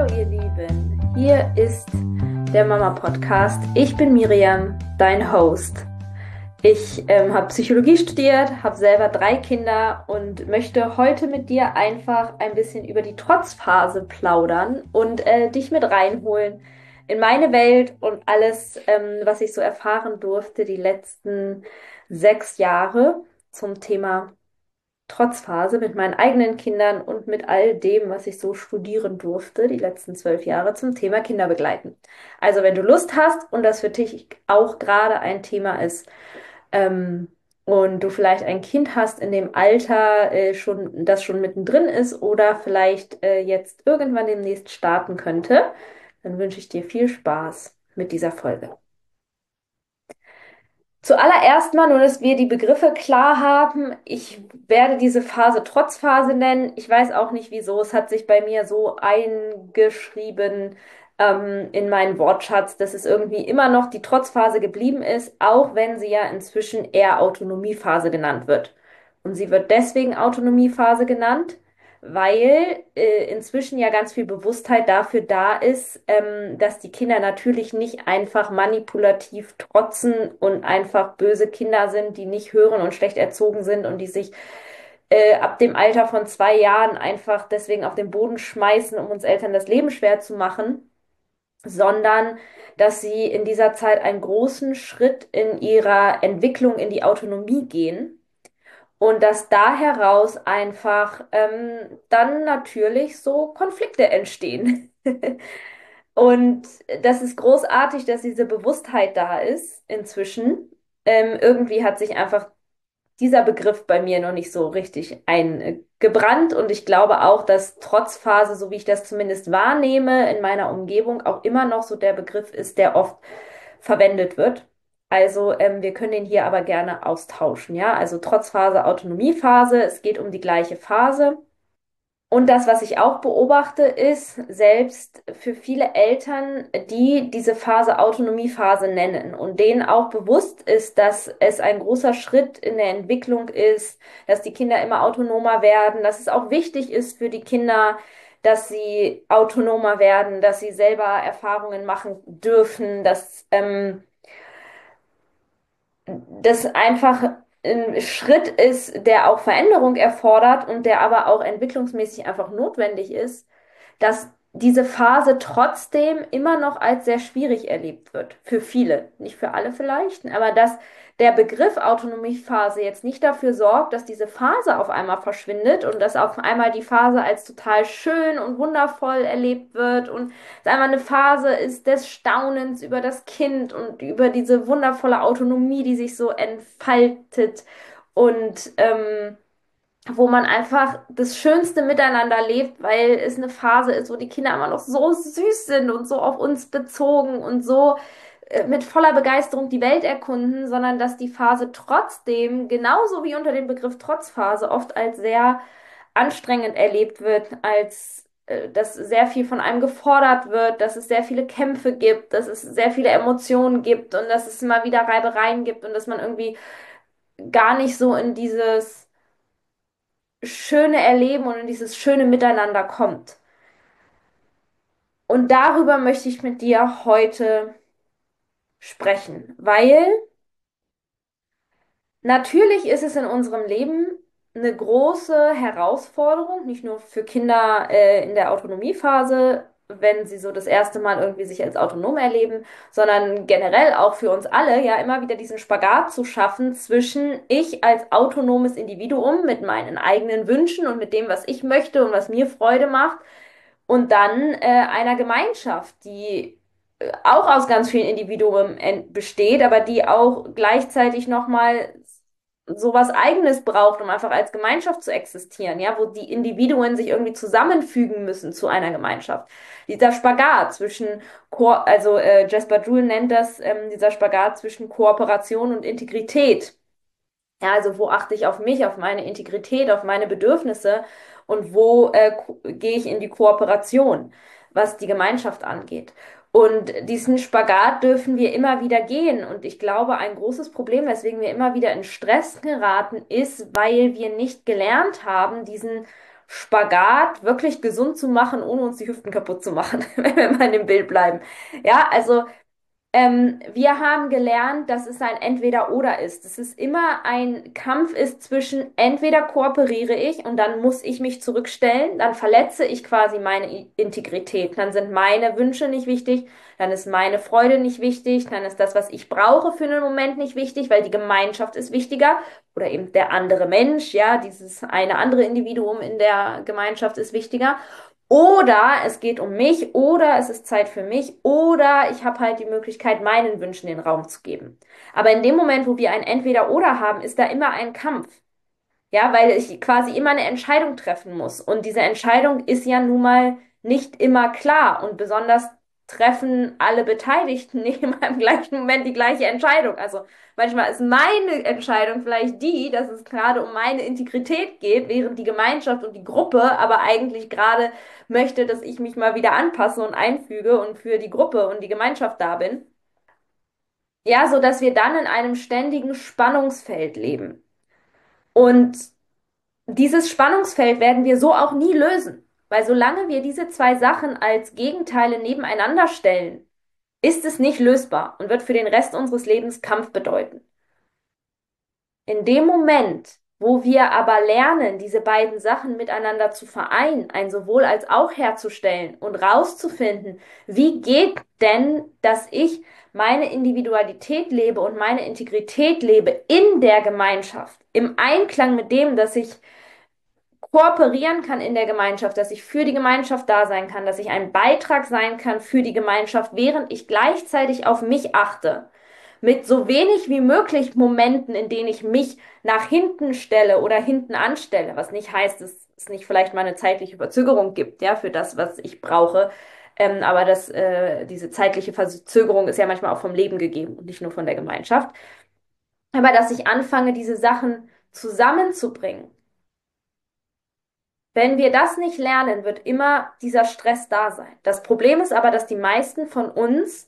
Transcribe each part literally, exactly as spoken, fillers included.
Hallo ihr Lieben, hier ist der Mama Podcast. Ich bin Miriam, dein Host. Ich ähm, habe Psychologie studiert, habe selber drei Kinder und möchte heute mit dir einfach ein bisschen über die Trotzphase plaudern und äh, dich mit reinholen in meine Welt und alles, ähm, was ich so erfahren durfte die letzten sechs Jahre zum Thema Trotzphase mit meinen eigenen Kindern und mit all dem, was ich so studieren durfte, die letzten zwölf Jahre zum Thema Kinder begleiten. Also wenn du Lust hast und das für dich auch gerade ein Thema ist, ähm, und du vielleicht ein Kind hast in dem Alter, äh, schon, das schon mittendrin ist oder vielleicht äh, jetzt irgendwann demnächst starten könnte, dann wünsche ich dir viel Spaß mit dieser Folge. Zuallererst mal, nur dass wir die Begriffe klar haben, ich werde diese Phase Trotzphase nennen. Ich weiß auch nicht wieso. Es hat sich bei mir so eingeschrieben ähm, in meinen Wortschatz, dass es irgendwie immer noch die Trotzphase geblieben ist, auch wenn sie ja inzwischen eher Autonomiephase genannt wird. Und sie wird deswegen Autonomiephase genannt, weil äh, inzwischen ja ganz viel Bewusstheit dafür da ist, ähm, dass die Kinder natürlich nicht einfach manipulativ trotzen und einfach böse Kinder sind, die nicht hören und schlecht erzogen sind und die sich äh, ab dem Alter von zwei Jahren einfach deswegen auf den Boden schmeißen, um uns Eltern das Leben schwer zu machen, sondern dass sie in dieser Zeit einen großen Schritt in ihrer Entwicklung in die Autonomie gehen und dass da heraus einfach ähm, dann natürlich so Konflikte entstehen. Und das ist großartig, dass diese Bewusstheit da ist inzwischen. Ähm, irgendwie hat sich einfach dieser Begriff bei mir noch nicht so richtig eingebrannt. Und ich glaube auch, dass Trotzphase, so wie ich das zumindest wahrnehme in meiner Umgebung, auch immer noch so der Begriff ist, der oft verwendet wird. Also ähm, wir können den hier aber gerne austauschen, ja. Also Trotzphase, Autonomiephase, es geht um die gleiche Phase. Und das, was ich auch beobachte, ist, selbst für viele Eltern, die diese Phase Autonomiephase nennen und denen auch bewusst ist, dass es ein großer Schritt in der Entwicklung ist, dass die Kinder immer autonomer werden, dass es auch wichtig ist für die Kinder, dass sie autonomer werden, dass sie selber Erfahrungen machen dürfen, dass ähm, das einfach ein Schritt ist, der auch Veränderung erfordert und der aber auch entwicklungsmäßig einfach notwendig ist, dass diese Phase trotzdem immer noch als sehr schwierig erlebt wird. Für viele, nicht für alle vielleicht, aber dass der Begriff Autonomiephase jetzt nicht dafür sorgt, dass diese Phase auf einmal verschwindet und dass auf einmal die Phase als total schön und wundervoll erlebt wird und es einmal eine Phase ist des Staunens über das Kind und über diese wundervolle Autonomie, die sich so entfaltet und ähm, wo man einfach das Schönste miteinander lebt, weil es eine Phase ist, wo die Kinder immer noch so süß sind und so auf uns bezogen und so äh, mit voller Begeisterung die Welt erkunden, sondern dass die Phase trotzdem, genauso wie unter dem Begriff Trotzphase, oft als sehr anstrengend erlebt wird, als äh, dass sehr viel von einem gefordert wird, dass es sehr viele Kämpfe gibt, dass es sehr viele Emotionen gibt und dass es immer wieder Reibereien gibt und dass man irgendwie gar nicht so in dieses schöne Erleben und in dieses schöne Miteinander kommt. Und darüber möchte ich mit dir heute sprechen, weil natürlich ist es in unserem Leben eine große Herausforderung, nicht nur für Kinder äh, in der Autonomiephase, wenn sie so das erste Mal irgendwie sich als autonom erleben, sondern generell auch für uns alle, ja, immer wieder diesen Spagat zu schaffen zwischen ich als autonomes Individuum mit meinen eigenen Wünschen und mit dem, was ich möchte und was mir Freude macht, und dann äh, einer Gemeinschaft, die äh, auch aus ganz vielen Individuen en- besteht, aber die auch gleichzeitig nochmal sowas Eigenes braucht, um einfach als Gemeinschaft zu existieren, ja, wo die Individuen sich irgendwie zusammenfügen müssen zu einer Gemeinschaft. Dieser Spagat zwischen, Ko also äh, Jesper Juhl nennt das, ähm, dieser Spagat zwischen Kooperation und Integrität. Ja, also wo achte ich auf mich, auf meine Integrität, auf meine Bedürfnisse und wo äh, ko- gehe ich in die Kooperation, was die Gemeinschaft angeht. Und diesen Spagat dürfen wir immer wieder gehen. Und ich glaube, ein großes Problem, weswegen wir immer wieder in Stress geraten, ist, weil wir nicht gelernt haben, diesen Spagat wirklich gesund zu machen, ohne uns die Hüften kaputt zu machen, wenn wir mal in dem Bild bleiben. Ja, also ähm, wir haben gelernt, dass es ein Entweder-Oder ist. Dass es immer ein Kampf ist zwischen entweder kooperiere ich und dann muss ich mich zurückstellen, dann verletze ich quasi meine I- Integrität, dann sind meine Wünsche nicht wichtig, dann ist meine Freude nicht wichtig, dann ist das, was ich brauche für einen Moment nicht wichtig, weil die Gemeinschaft ist wichtiger oder eben der andere Mensch, ja, dieses eine andere Individuum in der Gemeinschaft ist wichtiger. Oder es geht um mich, oder es ist Zeit für mich, oder ich habe halt die Möglichkeit, meinen Wünschen den Raum zu geben. Aber in dem Moment, wo wir ein Entweder-Oder haben, ist da immer ein Kampf. Ja, weil ich quasi immer eine Entscheidung treffen muss. Und diese Entscheidung ist ja nun mal nicht immer klar. Und besonders treffen alle Beteiligten nicht immer im gleichen Moment die gleiche Entscheidung. Also manchmal ist meine Entscheidung vielleicht die, dass es gerade um meine Integrität geht, während die Gemeinschaft und die Gruppe aber eigentlich gerade möchte, dass ich mich mal wieder anpasse und einfüge und für die Gruppe und die Gemeinschaft da bin. Ja, so dass wir dann in einem ständigen Spannungsfeld leben. Und dieses Spannungsfeld werden wir so auch nie lösen, weil solange wir diese zwei Sachen als Gegenteile nebeneinander stellen, ist es nicht lösbar und wird für den Rest unseres Lebens Kampf bedeuten. In dem Moment, wo wir aber lernen, diese beiden Sachen miteinander zu vereinen, ein sowohl als auch herzustellen und rauszufinden, wie geht denn, dass ich meine Individualität lebe und meine Integrität lebe in der Gemeinschaft, im Einklang mit dem, dass ich kooperieren kann in der Gemeinschaft, dass ich für die Gemeinschaft da sein kann, dass ich ein Beitrag sein kann für die Gemeinschaft, während ich gleichzeitig auf mich achte. Mit so wenig wie möglich Momenten, in denen ich mich nach hinten stelle oder hinten anstelle, was nicht heißt, dass es nicht vielleicht mal eine zeitliche Verzögerung gibt, ja, für das, was ich brauche. Ähm, aber das, äh, diese zeitliche Verzögerung ist ja manchmal auch vom Leben gegeben und nicht nur von der Gemeinschaft. Aber dass ich anfange, diese Sachen zusammenzubringen. Wenn wir das nicht lernen, wird immer dieser Stress da sein. Das Problem ist aber, dass die meisten von uns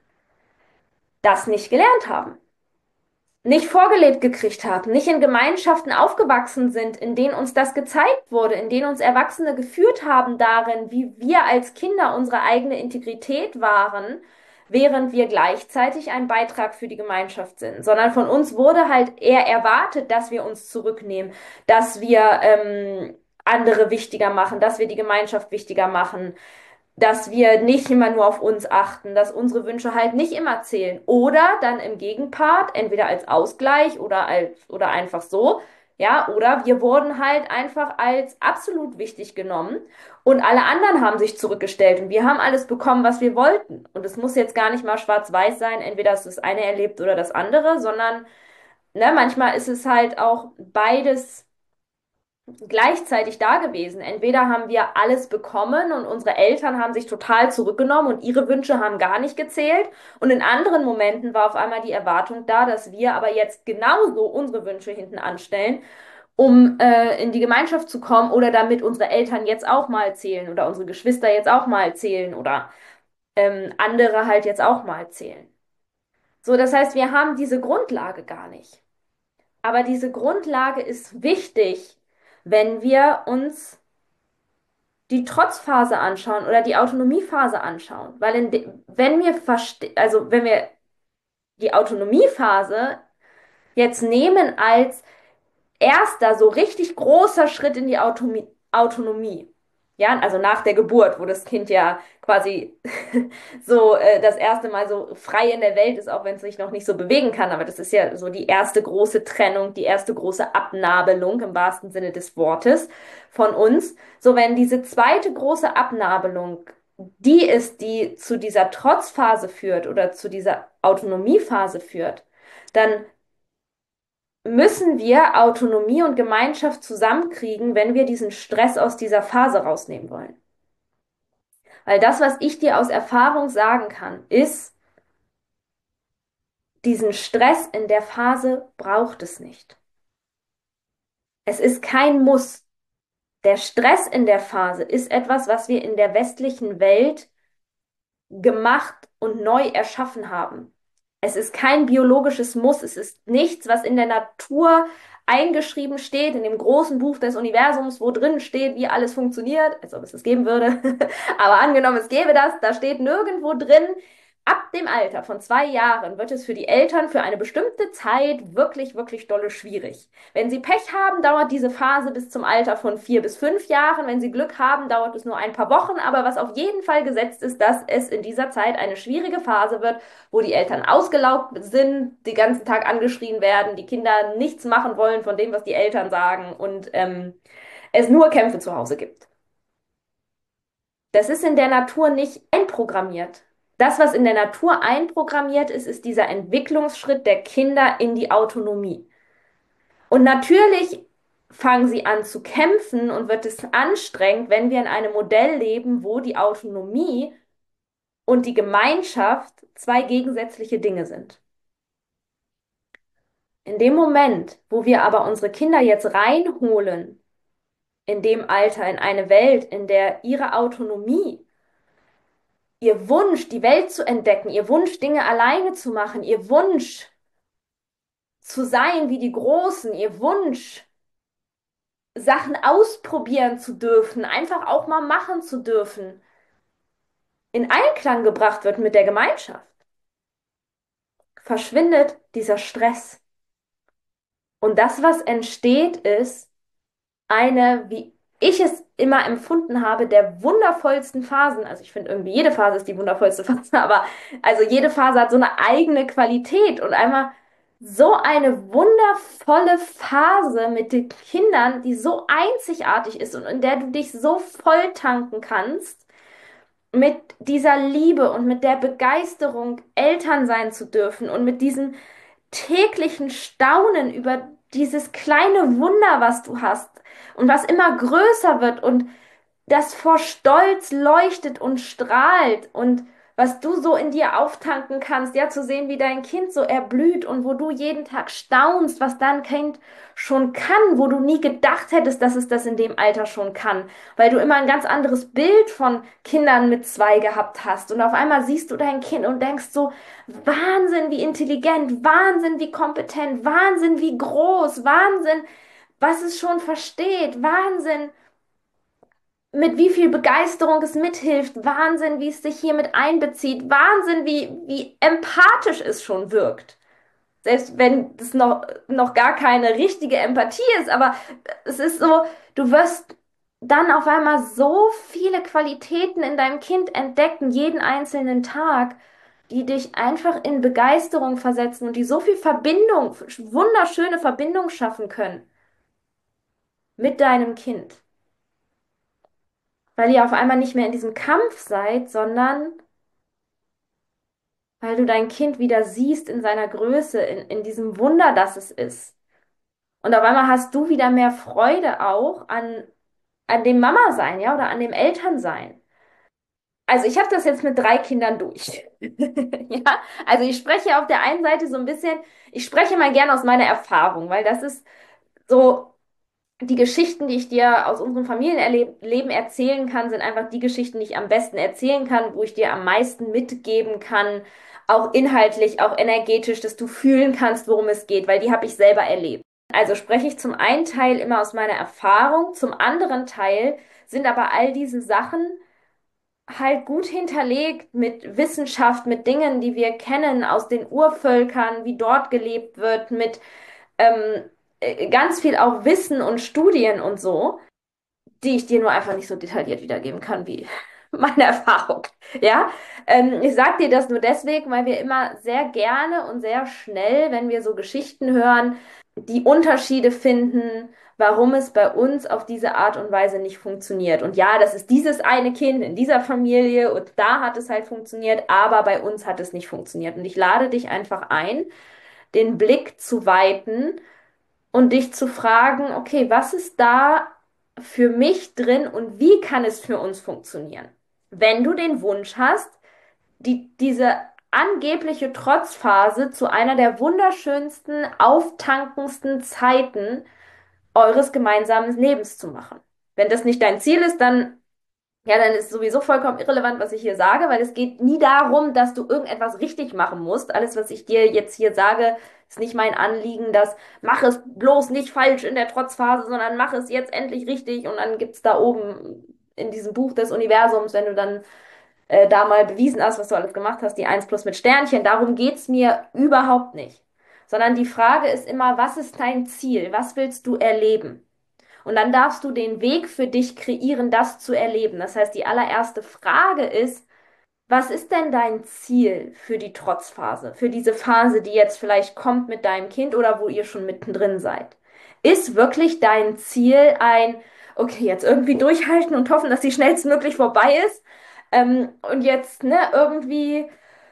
das nicht gelernt haben, nicht vorgelebt gekriegt haben, nicht in Gemeinschaften aufgewachsen sind, in denen uns das gezeigt wurde, in denen uns Erwachsene geführt haben darin, wie wir als Kinder unsere eigene Integrität wahren, während wir gleichzeitig ein Beitrag für die Gemeinschaft sind, sondern von uns wurde halt eher erwartet, dass wir uns zurücknehmen, dass wir ähm, andere wichtiger machen, dass wir die Gemeinschaft wichtiger machen, dass wir nicht immer nur auf uns achten, dass unsere Wünsche halt nicht immer zählen. Oder dann im Gegenpart, entweder als Ausgleich oder als, oder einfach so, ja, oder wir wurden halt einfach als absolut wichtig genommen und alle anderen haben sich zurückgestellt und wir haben alles bekommen, was wir wollten. Und es muss jetzt gar nicht mal schwarz-weiß sein, entweder ist das eine erlebt oder das andere, sondern ne, manchmal ist es halt auch beides gleichzeitig da gewesen. Entweder haben wir alles bekommen und unsere Eltern haben sich total zurückgenommen und ihre Wünsche haben gar nicht gezählt. Und in anderen Momenten war auf einmal die Erwartung da, dass wir aber jetzt genauso unsere Wünsche hinten anstellen, um äh, in die Gemeinschaft zu kommen oder damit unsere Eltern jetzt auch mal zählen oder unsere Geschwister jetzt auch mal zählen oder ähm, andere halt jetzt auch mal zählen. So, das heißt, wir haben diese Grundlage gar nicht. Aber diese Grundlage ist wichtig, wenn wir uns die Trotzphase anschauen oder die Autonomiephase anschauen. Weil in de wenn wir verste also wenn wir die Autonomiephase jetzt nehmen als erster so richtig großer Schritt in die Autonomie, Autonomie. Ja, also nach der Geburt, wo das Kind ja quasi so äh, das erste Mal so frei in der Welt ist, auch wenn es sich noch nicht so bewegen kann. Aber das ist ja so die erste große Trennung, die erste große Abnabelung im wahrsten Sinne des Wortes von uns. So, wenn diese zweite große Abnabelung die ist, die zu dieser Trotzphase führt oder zu dieser Autonomiephase führt, dann müssen wir Autonomie und Gemeinschaft zusammenkriegen, wenn wir diesen Stress aus dieser Phase rausnehmen wollen. Weil das, was ich dir aus Erfahrung sagen kann, ist, diesen Stress in der Phase braucht es nicht. Es ist kein Muss. Der Stress in der Phase ist etwas, was wir in der westlichen Welt gemacht und neu erschaffen haben. Es ist kein biologisches Muss. Es ist nichts, was in der Natur eingeschrieben steht in dem großen Buch des Universums, wo drin steht, wie alles funktioniert, als ob es das geben würde. Aber angenommen, es gäbe das, da steht nirgendwo drin, ab dem Alter von zwei Jahren wird es für die Eltern für eine bestimmte Zeit wirklich, wirklich dolle schwierig. Wenn sie Pech haben, dauert diese Phase bis zum Alter von vier bis fünf Jahren. Wenn sie Glück haben, dauert es nur ein paar Wochen. Aber was auf jeden Fall gesetzt ist, dass es in dieser Zeit eine schwierige Phase wird, wo die Eltern ausgelaugt sind, den ganzen Tag angeschrien werden, die Kinder nichts machen wollen von dem, was die Eltern sagen und ähm, es nur Kämpfe zu Hause gibt. Das ist in der Natur nicht einprogrammiert. Das, was in der Natur einprogrammiert ist, ist dieser Entwicklungsschritt der Kinder in die Autonomie. Und natürlich fangen sie an zu kämpfen und wird es anstrengend, wenn wir in einem Modell leben, wo die Autonomie und die Gemeinschaft zwei gegensätzliche Dinge sind. In dem Moment, wo wir aber unsere Kinder jetzt reinholen, in dem Alter, in eine Welt, in der ihre Autonomie, ihr Wunsch, die Welt zu entdecken, ihr Wunsch, Dinge alleine zu machen, ihr Wunsch zu sein wie die Großen, ihr Wunsch, Sachen ausprobieren zu dürfen, einfach auch mal machen zu dürfen, in Einklang gebracht wird mit der Gemeinschaft, verschwindet dieser Stress. Und das, was entsteht, ist eine, wie ich es immer empfunden habe, der wundervollsten Phasen. Also ich finde irgendwie jede Phase ist die wundervollste Phase, aber also jede Phase hat so eine eigene Qualität und einmal so eine wundervolle Phase mit den Kindern, die so einzigartig ist und in der du dich so voll tanken kannst mit dieser Liebe und mit der Begeisterung, Eltern sein zu dürfen und mit diesem täglichen Staunen über dieses kleine Wunder, was du hast und was immer größer wird und das vor Stolz leuchtet und strahlt und was du so in dir auftanken kannst, ja, zu sehen, wie dein Kind so erblüht und wo du jeden Tag staunst, was dein Kind schon kann, wo du nie gedacht hättest, dass es das in dem Alter schon kann, weil du immer ein ganz anderes Bild von Kindern mit zwei gehabt hast und auf einmal siehst du dein Kind und denkst so, Wahnsinn, wie intelligent, Wahnsinn, wie kompetent, Wahnsinn, wie groß, Wahnsinn, was es schon versteht, Wahnsinn, mit wie viel Begeisterung es mithilft, Wahnsinn, wie es sich hier mit einbezieht, Wahnsinn, wie, wie empathisch es schon wirkt. Selbst wenn das noch, noch gar keine richtige Empathie ist, aber es ist so, du wirst dann auf einmal so viele Qualitäten in deinem Kind entdecken, jeden einzelnen Tag, die dich einfach in Begeisterung versetzen und die so viel Verbindung, wunderschöne Verbindung schaffen können mit deinem Kind. Weil ihr auf einmal nicht mehr in diesem Kampf seid, sondern weil du dein Kind wieder siehst in seiner Größe, in, in diesem Wunder, das es ist. Und auf einmal hast du wieder mehr Freude auch an, an dem Mama-Sein, ja, oder an dem Elternsein. Also ich habe das jetzt mit drei Kindern durch. Ja, also ich spreche auf der einen Seite so ein bisschen, ich spreche mal gerne aus meiner Erfahrung, weil das ist so die Geschichten, die ich dir aus unserem Familienleben erzählen kann, sind einfach die Geschichten, die ich am besten erzählen kann, wo ich dir am meisten mitgeben kann, auch inhaltlich, auch energetisch, dass du fühlen kannst, worum es geht, weil die habe ich selber erlebt. Also spreche ich zum einen Teil immer aus meiner Erfahrung, zum anderen Teil sind aber all diese Sachen halt gut hinterlegt mit Wissenschaft, mit Dingen, die wir kennen aus den Urvölkern, wie dort gelebt wird, mit ähm, äh, ganz viel auch Wissen und Studien und so, die ich dir nur einfach nicht so detailliert wiedergeben kann wie meine Erfahrung. Ja, ähm, ich sage dir das nur deswegen, weil wir immer sehr gerne und sehr schnell, wenn wir so Geschichten hören, die Unterschiede finden, warum es bei uns auf diese Art und Weise nicht funktioniert. Und ja, das ist dieses eine Kind in dieser Familie und da hat es halt funktioniert, aber bei uns hat es nicht funktioniert. Und ich lade dich einfach ein, den Blick zu weiten und dich zu fragen, okay, was ist da für mich drin und wie kann es für uns funktionieren? Wenn du den Wunsch hast, die, diese angebliche Trotzphase zu einer der wunderschönsten, auftankendsten Zeiten eures gemeinsamen Lebens zu machen. Wenn das nicht dein Ziel ist, dann Ja, dann ist sowieso vollkommen irrelevant, was ich hier sage, weil es geht nie darum, dass du irgendetwas richtig machen musst. Alles, was ich dir jetzt hier sage, ist nicht mein Anliegen, dass mach es bloß nicht falsch in der Trotzphase, sondern mach es jetzt endlich richtig und dann gibt's da oben in diesem Buch des Universums, wenn du dann äh, da mal bewiesen hast, was du alles gemacht hast, die Eins plus mit Sternchen. Darum geht's mir überhaupt nicht. Sondern die Frage ist immer, was ist dein Ziel? Was willst du erleben? Und dann darfst du den Weg für dich kreieren, das zu erleben. Das heißt, die allererste Frage ist, was ist denn dein Ziel für die Trotzphase, für diese Phase, die jetzt vielleicht kommt mit deinem Kind oder wo ihr schon mittendrin seid? Ist wirklich dein Ziel ein, okay, jetzt irgendwie durchhalten und hoffen, dass sie schnellstmöglich vorbei ist? Ähm, und jetzt, ne, irgendwie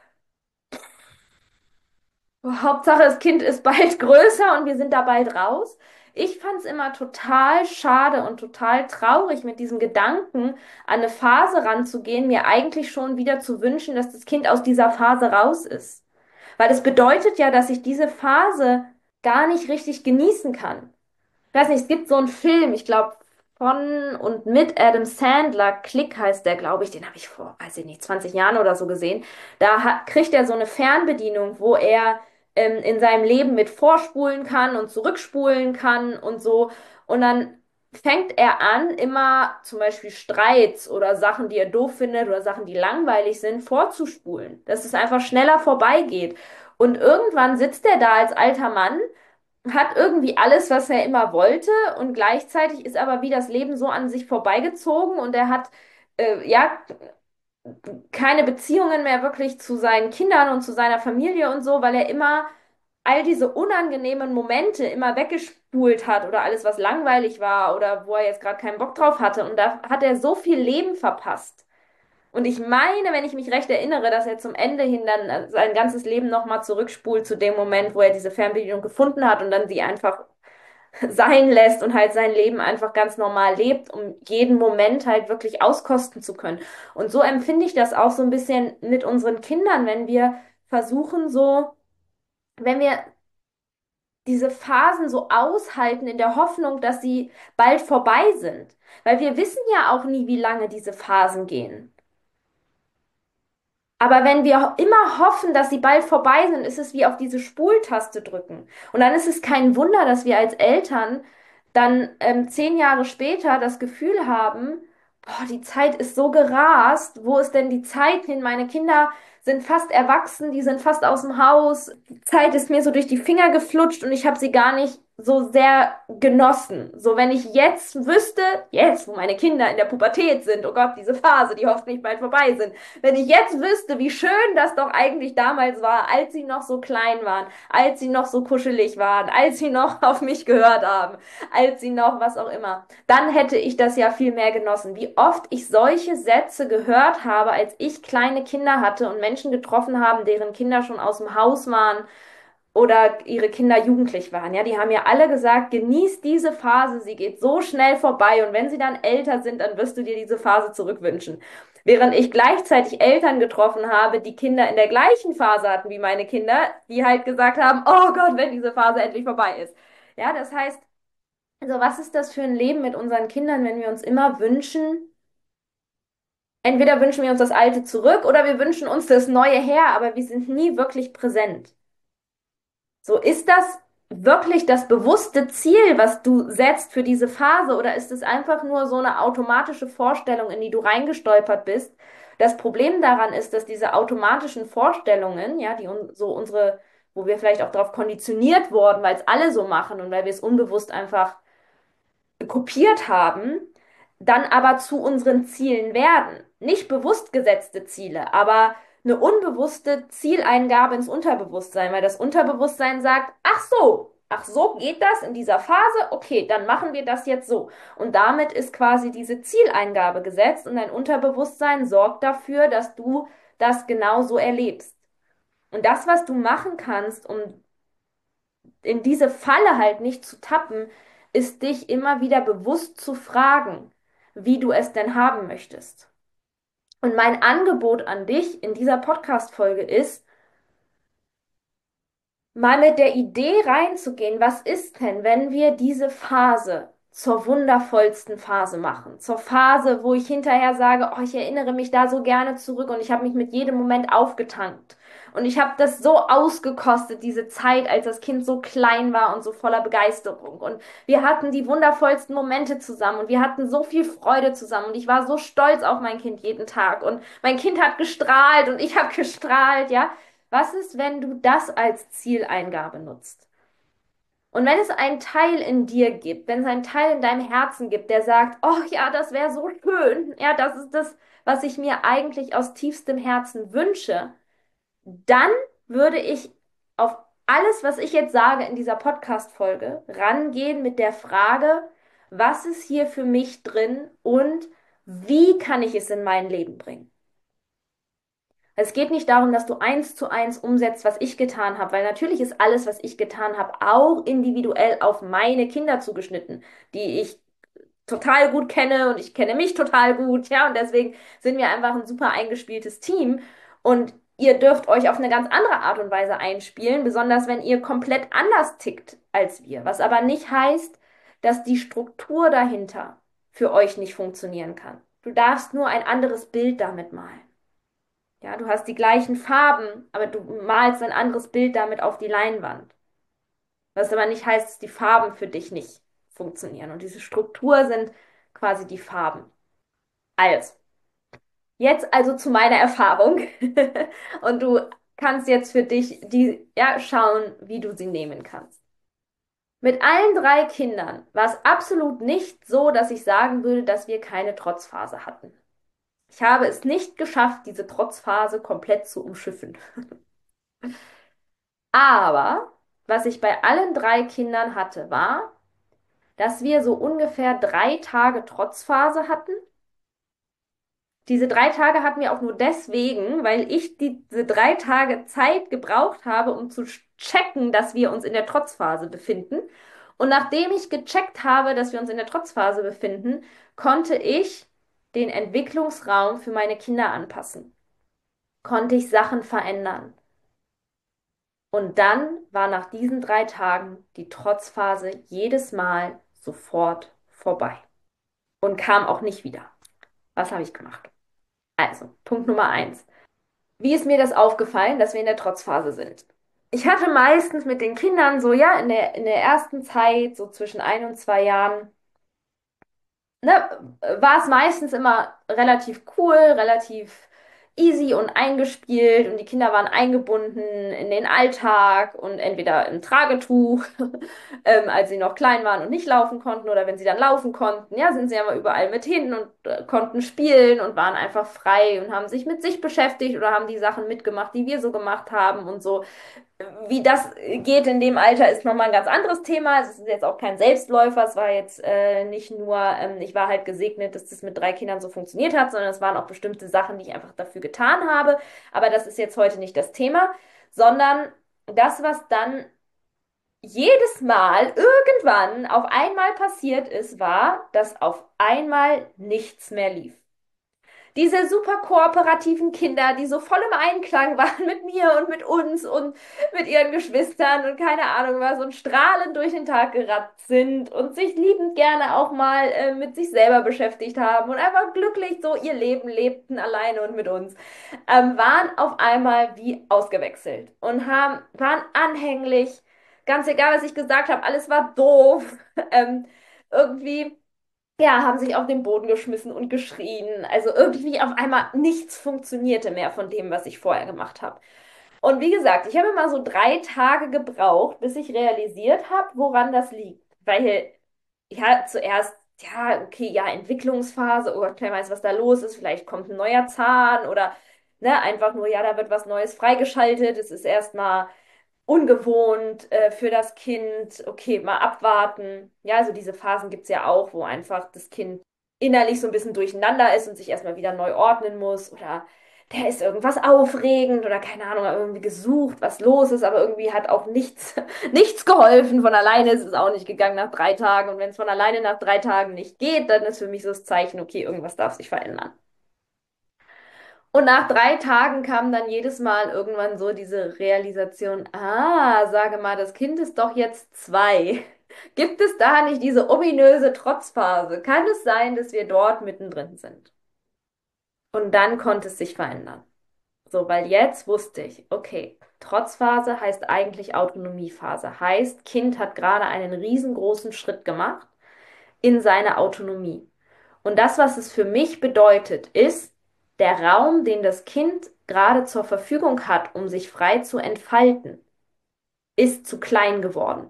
Hauptsache, das Kind ist bald größer und wir sind da bald raus. Ich fand es immer total schade und total traurig, mit diesem Gedanken an eine Phase ranzugehen, mir eigentlich schon wieder zu wünschen, dass das Kind aus dieser Phase raus ist. Weil es bedeutet ja, dass ich diese Phase gar nicht richtig genießen kann. Ich weiß nicht, es gibt so einen Film, ich glaube, von und mit Adam Sandler, Click heißt der, glaube ich, den habe ich vor, weiß ich nicht, zwanzig Jahren oder so gesehen. Da hat, kriegt er so eine Fernbedienung, wo er ähm, in seinem Leben mit vorspulen kann und zurückspulen kann und so. Und dann fängt er an, immer zum Beispiel Streits oder Sachen, die er doof findet oder Sachen, die langweilig sind, vorzuspulen, dass es einfach schneller vorbeigeht. Und irgendwann sitzt er da als alter Mann, hat irgendwie alles, was er immer wollte und gleichzeitig ist aber wie das Leben so an sich vorbeigezogen und er hat äh, ja keine Beziehungen mehr wirklich zu seinen Kindern und zu seiner Familie und so, weil er immer all diese unangenehmen Momente immer weggespult hat oder alles, was langweilig war oder wo er jetzt gerade keinen Bock drauf hatte und da hat er so viel Leben verpasst. Und ich meine, wenn ich mich recht erinnere, dass er zum Ende hin dann äh, sein ganzes Leben nochmal zurückspult zu dem Moment, wo er diese Fernbedienung gefunden hat und dann sie einfach sein lässt und halt sein Leben einfach ganz normal lebt, um jeden Moment halt wirklich auskosten zu können. Und so empfinde ich das auch so ein bisschen mit unseren Kindern, wenn wir versuchen, so, wenn wir diese Phasen so aushalten in der Hoffnung, dass sie bald vorbei sind. Weil wir wissen ja auch nie, wie lange diese Phasen gehen. Aber wenn wir immer hoffen, dass sie bald vorbei sind, ist es wie auf diese Spultaste drücken. Und dann ist es kein Wunder, dass wir als Eltern dann ähm, zehn Jahre später das Gefühl haben, boah, die Zeit ist so gerast. Wo ist denn die Zeit hin? Meine Kinder sind fast erwachsen, die sind fast aus dem Haus. Die Zeit ist mir so durch die Finger geflutscht und ich habe sie gar nicht so sehr genossen. So, wenn ich jetzt wüsste, jetzt, wo meine Kinder in der Pubertät sind, oh Gott, diese Phase, die hoffentlich bald vorbei sind, wenn ich jetzt wüsste, wie schön das doch eigentlich damals war, als sie noch so klein waren, als sie noch so kuschelig waren, als sie noch auf mich gehört haben, als sie noch was auch immer, dann hätte ich das ja viel mehr genossen. Wie oft ich solche Sätze gehört habe, als ich kleine Kinder hatte und Menschen getroffen haben, deren Kinder schon aus dem Haus waren oder ihre Kinder jugendlich waren. Ja, die haben ja alle gesagt, genieß diese Phase, sie geht so schnell vorbei und wenn sie dann älter sind, dann wirst du dir diese Phase zurückwünschen. Während ich gleichzeitig Eltern getroffen habe, die Kinder in der gleichen Phase hatten wie meine Kinder, die halt gesagt haben, oh Gott, wenn diese Phase endlich vorbei ist. Ja, das heißt, also was ist das für ein Leben mit unseren Kindern, wenn wir uns immer wünschen, entweder wünschen wir uns das Alte zurück oder wir wünschen uns das Neue her, aber wir sind nie wirklich präsent. So, ist das wirklich das bewusste Ziel, was du setzt für diese Phase, oder ist es einfach nur so eine automatische Vorstellung, in die du reingestolpert bist? Das Problem daran ist, dass diese automatischen Vorstellungen, ja, die un so unsere, wo wir vielleicht auch darauf konditioniert wurden, weil es alle so machen und weil wir es unbewusst einfach kopiert haben, dann aber zu unseren Zielen werden. Nicht bewusst gesetzte Ziele, aber eine unbewusste Zieleingabe ins Unterbewusstsein, weil das Unterbewusstsein sagt, ach so, ach so geht das in dieser Phase, okay, dann machen wir das jetzt so. Und damit ist quasi diese Zieleingabe gesetzt und dein Unterbewusstsein sorgt dafür, dass du das genau so erlebst. Und das, was du machen kannst, um in diese Falle halt nicht zu tappen, ist dich immer wieder bewusst zu fragen, wie du es denn haben möchtest. Und mein Angebot an dich in dieser Podcast-Folge ist, mal mit der Idee reinzugehen, was ist denn, wenn wir diese Phase zur wundervollsten Phase machen. Zur Phase, wo ich hinterher sage, oh, ich erinnere mich da so gerne zurück und ich habe mich mit jedem Moment aufgetankt. Und ich habe das so ausgekostet, diese Zeit, als das Kind so klein war und so voller Begeisterung. Und wir hatten die wundervollsten Momente zusammen und wir hatten so viel Freude zusammen. Und ich war so stolz auf mein Kind jeden Tag. Und mein Kind hat gestrahlt und ich habe gestrahlt, ja. Was ist, wenn du das als Zieleingabe nutzt? Und wenn es einen Teil in dir gibt, wenn es einen Teil in deinem Herzen gibt, der sagt, oh ja, das wäre so schön, ja, das ist das, was ich mir eigentlich aus tiefstem Herzen wünsche, dann würde ich auf alles, was ich jetzt sage in dieser Podcast-Folge, rangehen mit der Frage, was ist hier für mich drin und wie kann ich es in mein Leben bringen? Es geht nicht darum, dass du eins zu eins umsetzt, was ich getan habe, weil natürlich ist alles, was ich getan habe, auch individuell auf meine Kinder zugeschnitten, die ich total gut kenne und ich kenne mich total gut, ja, und deswegen sind wir einfach ein super eingespieltes Team und ihr dürft euch auf eine ganz andere Art und Weise einspielen, besonders wenn ihr komplett anders tickt als wir, was aber nicht heißt, dass die Struktur dahinter für euch nicht funktionieren kann. Du darfst nur ein anderes Bild damit malen. Ja, du hast die gleichen Farben, aber du malst ein anderes Bild damit auf die Leinwand. Was aber nicht heißt, dass die Farben für dich nicht funktionieren. Und diese Struktur sind quasi die Farben. Also, jetzt also zu meiner Erfahrung. Und du kannst jetzt für dich die, ja, schauen, wie du sie nehmen kannst. Mit allen drei Kindern war es absolut nicht so, dass ich sagen würde, dass wir keine Trotzphase hatten. Ich habe es nicht geschafft, diese Trotzphase komplett zu umschiffen. Aber was ich bei allen drei Kindern hatte, war, dass wir so ungefähr drei Tage Trotzphase hatten. Diese drei Tage hatten wir auch nur deswegen, weil ich die- diese drei Tage Zeit gebraucht habe, um zu checken, dass wir uns in der Trotzphase befinden. Und nachdem ich gecheckt habe, dass wir uns in der Trotzphase befinden, konnte ich den Entwicklungsraum für meine Kinder anpassen. Konnte ich Sachen verändern. Und dann war nach diesen drei Tagen die Trotzphase jedes Mal sofort vorbei und kam auch nicht wieder. Was habe ich gemacht? Also, Punkt Nummer eins. Wie ist mir das aufgefallen, dass wir in der Trotzphase sind? Ich hatte meistens mit den Kindern so, ja, in der, in der ersten Zeit, so zwischen ein und zwei Jahren, ne, war es meistens immer relativ cool, relativ easy und eingespielt und die Kinder waren eingebunden in den Alltag und entweder im Tragetuch, ähm, als sie noch klein waren und nicht laufen konnten oder wenn sie dann laufen konnten, ja, sind sie aber überall mit hin und äh, konnten spielen und waren einfach frei und haben sich mit sich beschäftigt oder haben die Sachen mitgemacht, die wir so gemacht haben und so. Wie das geht in dem Alter, ist nochmal ein ganz anderes Thema. Es ist jetzt auch kein Selbstläufer. Es war jetzt äh, nicht nur, ähm, ich war halt gesegnet, dass das mit drei Kindern so funktioniert hat, sondern es waren auch bestimmte Sachen, die ich einfach dafür getan habe. Aber das ist jetzt heute nicht das Thema, sondern das, was dann jedes Mal irgendwann auf einmal passiert ist, war, dass auf einmal nichts mehr lief. Diese super kooperativen Kinder, die so voll im Einklang waren mit mir und mit uns und mit ihren Geschwistern und keine Ahnung was und strahlend durch den Tag gerannt sind und sich liebend gerne auch mal äh, mit sich selber beschäftigt haben und einfach glücklich so ihr Leben lebten, alleine und mit uns, ähm, waren auf einmal wie ausgewechselt und haben, waren anhänglich, ganz egal, was ich gesagt habe, alles war doof, ähm, irgendwie. Ja, haben sich auf den Boden geschmissen und geschrien. Also irgendwie auf einmal nichts funktionierte mehr von dem, was ich vorher gemacht habe. Und wie gesagt, ich habe immer so drei Tage gebraucht, bis ich realisiert habe, woran das liegt. Weil ja zuerst, ja, okay, ja, Entwicklungsphase, oh Gott, wer weiß, was da los ist. Vielleicht kommt ein neuer Zahn oder ne, einfach nur, ja, da wird was Neues freigeschaltet. Es ist erstmal ungewohnt äh, für das Kind. Okay, mal abwarten. Ja, also diese Phasen gibt es ja auch, wo einfach das Kind innerlich so ein bisschen durcheinander ist und sich erstmal wieder neu ordnen muss. Oder der ist irgendwas aufregend oder keine Ahnung, hat irgendwie gesucht, was los ist, aber irgendwie hat auch nichts, nichts geholfen. Von alleine ist es auch nicht gegangen nach drei Tagen. Und wenn es von alleine nach drei Tagen nicht geht, dann ist für mich so das Zeichen, okay, irgendwas darf sich verändern. Und nach drei Tagen kam dann jedes Mal irgendwann so diese Realisation, ah, sage mal, das Kind ist doch jetzt zwei. Gibt es da nicht diese ominöse Trotzphase? Kann es sein, dass wir dort mittendrin sind? Und dann konnte es sich verändern. So, weil jetzt wusste ich, okay, Trotzphase heißt eigentlich Autonomiephase. Heißt, Kind hat gerade einen riesengroßen Schritt gemacht in seine Autonomie. Und das, was es für mich bedeutet, ist, der Raum, den das Kind gerade zur Verfügung hat, um sich frei zu entfalten, ist zu klein geworden.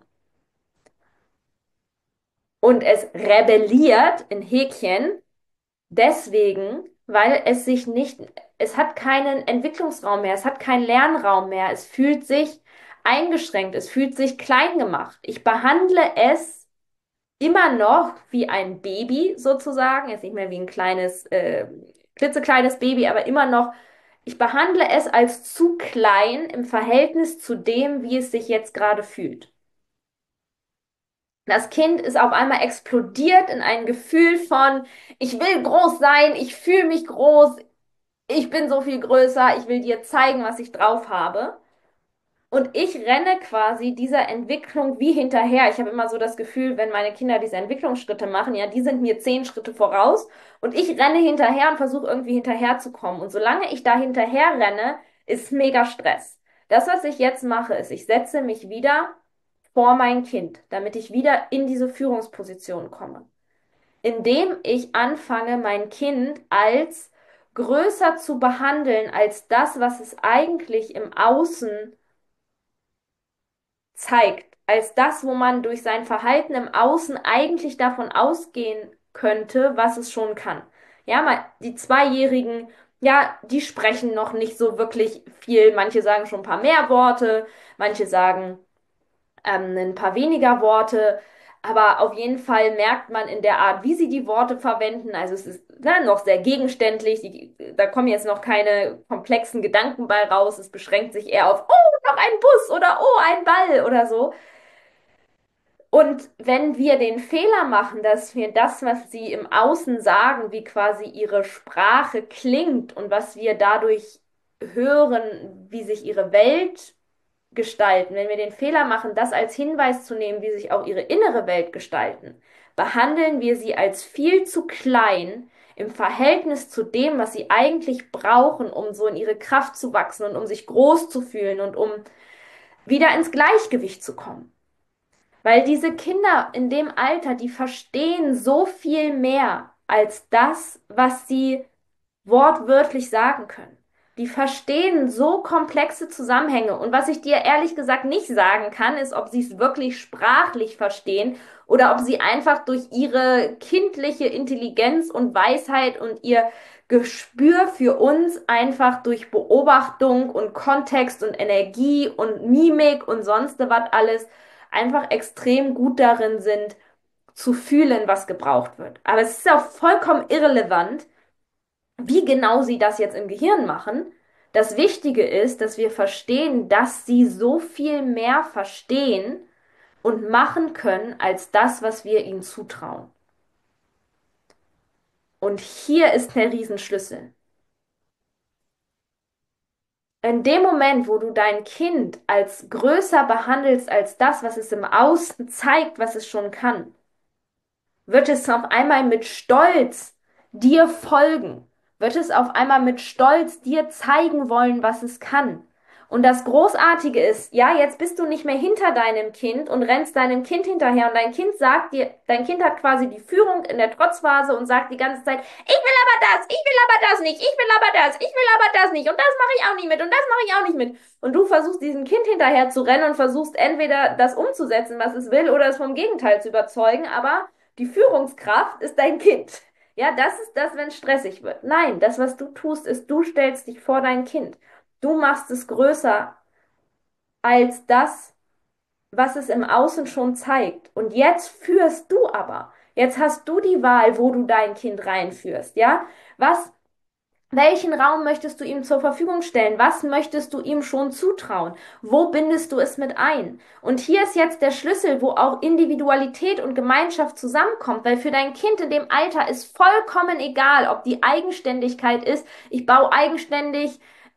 Und es rebelliert in Häkchen deswegen, weil es sich nicht, es hat keinen Entwicklungsraum mehr, es hat keinen Lernraum mehr, es fühlt sich eingeschränkt, es fühlt sich klein gemacht. Ich behandle es immer noch wie ein Baby sozusagen, jetzt nicht mehr wie ein kleines, äh, klitzekleines Baby, aber immer noch, ich behandle es als zu klein im Verhältnis zu dem, wie es sich jetzt gerade fühlt. Das Kind ist auf einmal explodiert in ein Gefühl von, ich will groß sein, ich fühle mich groß, ich bin so viel größer, ich will dir zeigen, was ich drauf habe. Und ich renne quasi dieser Entwicklung wie hinterher. Ich habe immer so das Gefühl, wenn meine Kinder diese Entwicklungsschritte machen, ja, die sind mir zehn Schritte voraus und ich renne hinterher und versuche irgendwie hinterherzukommen. Und solange ich da hinterher renne, ist mega Stress. Das, was ich jetzt mache, ist, ich setze mich wieder vor mein Kind, damit ich wieder in diese Führungsposition komme, indem ich anfange, mein Kind als größer zu behandeln als das, was es eigentlich im Außen zeigt, als das, wo man durch sein Verhalten im Außen eigentlich davon ausgehen könnte, was es schon kann. Ja, mal die Zweijährigen, ja, die sprechen noch nicht so wirklich viel. Manche sagen schon ein paar mehr Worte, manche sagen ähm, ein paar weniger Worte. Aber auf jeden Fall merkt man in der Art, wie sie die Worte verwenden, also es ist ne, noch sehr gegenständlich, die, da kommen jetzt noch keine komplexen Gedanken bei raus, es beschränkt sich eher auf, oh, noch ein Bus oder oh, ein Ball oder so. Und wenn wir den Fehler machen, dass wir das, was sie im Außen sagen, wie quasi ihre Sprache klingt und was wir dadurch hören, wie sich ihre Welt gestalten, wenn wir den Fehler machen, das als Hinweis zu nehmen, wie sich auch ihre innere Welt gestalten, behandeln wir sie als viel zu klein im Verhältnis zu dem, was sie eigentlich brauchen, um so in ihre Kraft zu wachsen und um sich groß zu fühlen und um wieder ins Gleichgewicht zu kommen. Weil diese Kinder in dem Alter, die verstehen so viel mehr als das, was sie wortwörtlich sagen können. Die verstehen so komplexe Zusammenhänge. Und was ich dir ehrlich gesagt nicht sagen kann, ist, ob sie es wirklich sprachlich verstehen oder ob sie einfach durch ihre kindliche Intelligenz und Weisheit und ihr Gespür für uns einfach durch Beobachtung und Kontext und Energie und Mimik und sonst was alles einfach extrem gut darin sind, zu fühlen, was gebraucht wird. Aber es ist auch vollkommen irrelevant, wie genau sie das jetzt im Gehirn machen. Das Wichtige ist, dass wir verstehen, dass sie so viel mehr verstehen und machen können als das, was wir ihnen zutrauen. Und hier ist der Riesenschlüssel. In dem Moment, wo du dein Kind als größer behandelst als das, was es im Außen zeigt, was es schon kann, wird es auf einmal mit Stolz dir folgen, wird es auf einmal mit Stolz dir zeigen wollen, was es kann. Und das Großartige ist, ja, jetzt bist du nicht mehr hinter deinem Kind und rennst deinem Kind hinterher und dein Kind sagt dir, dein Kind hat quasi die Führung in der Trotzphase und sagt die ganze Zeit, ich will aber das, ich will aber das nicht, ich will aber das, ich will aber das nicht und das mache ich auch nicht mit und das mache ich auch nicht mit. Und du versuchst diesem Kind hinterher zu rennen und versuchst entweder das umzusetzen, was es will, oder es vom Gegenteil zu überzeugen, aber die Führungskraft ist dein Kind. Ja, das ist das, wenn es stressig wird. Nein, das, was du tust, ist, du stellst dich vor dein Kind. Du machst es größer als das, was es im Außen schon zeigt. Und jetzt führst du aber. Jetzt hast du die Wahl, wo du dein Kind reinführst. Ja, was welchen Raum möchtest du ihm zur Verfügung stellen? Was möchtest du ihm schon zutrauen? Wo bindest du es mit ein? Und hier ist jetzt der Schlüssel, wo auch Individualität und Gemeinschaft zusammenkommt, weil für dein Kind in dem Alter ist vollkommen egal, ob die Eigenständigkeit ist, ich baue eigenständig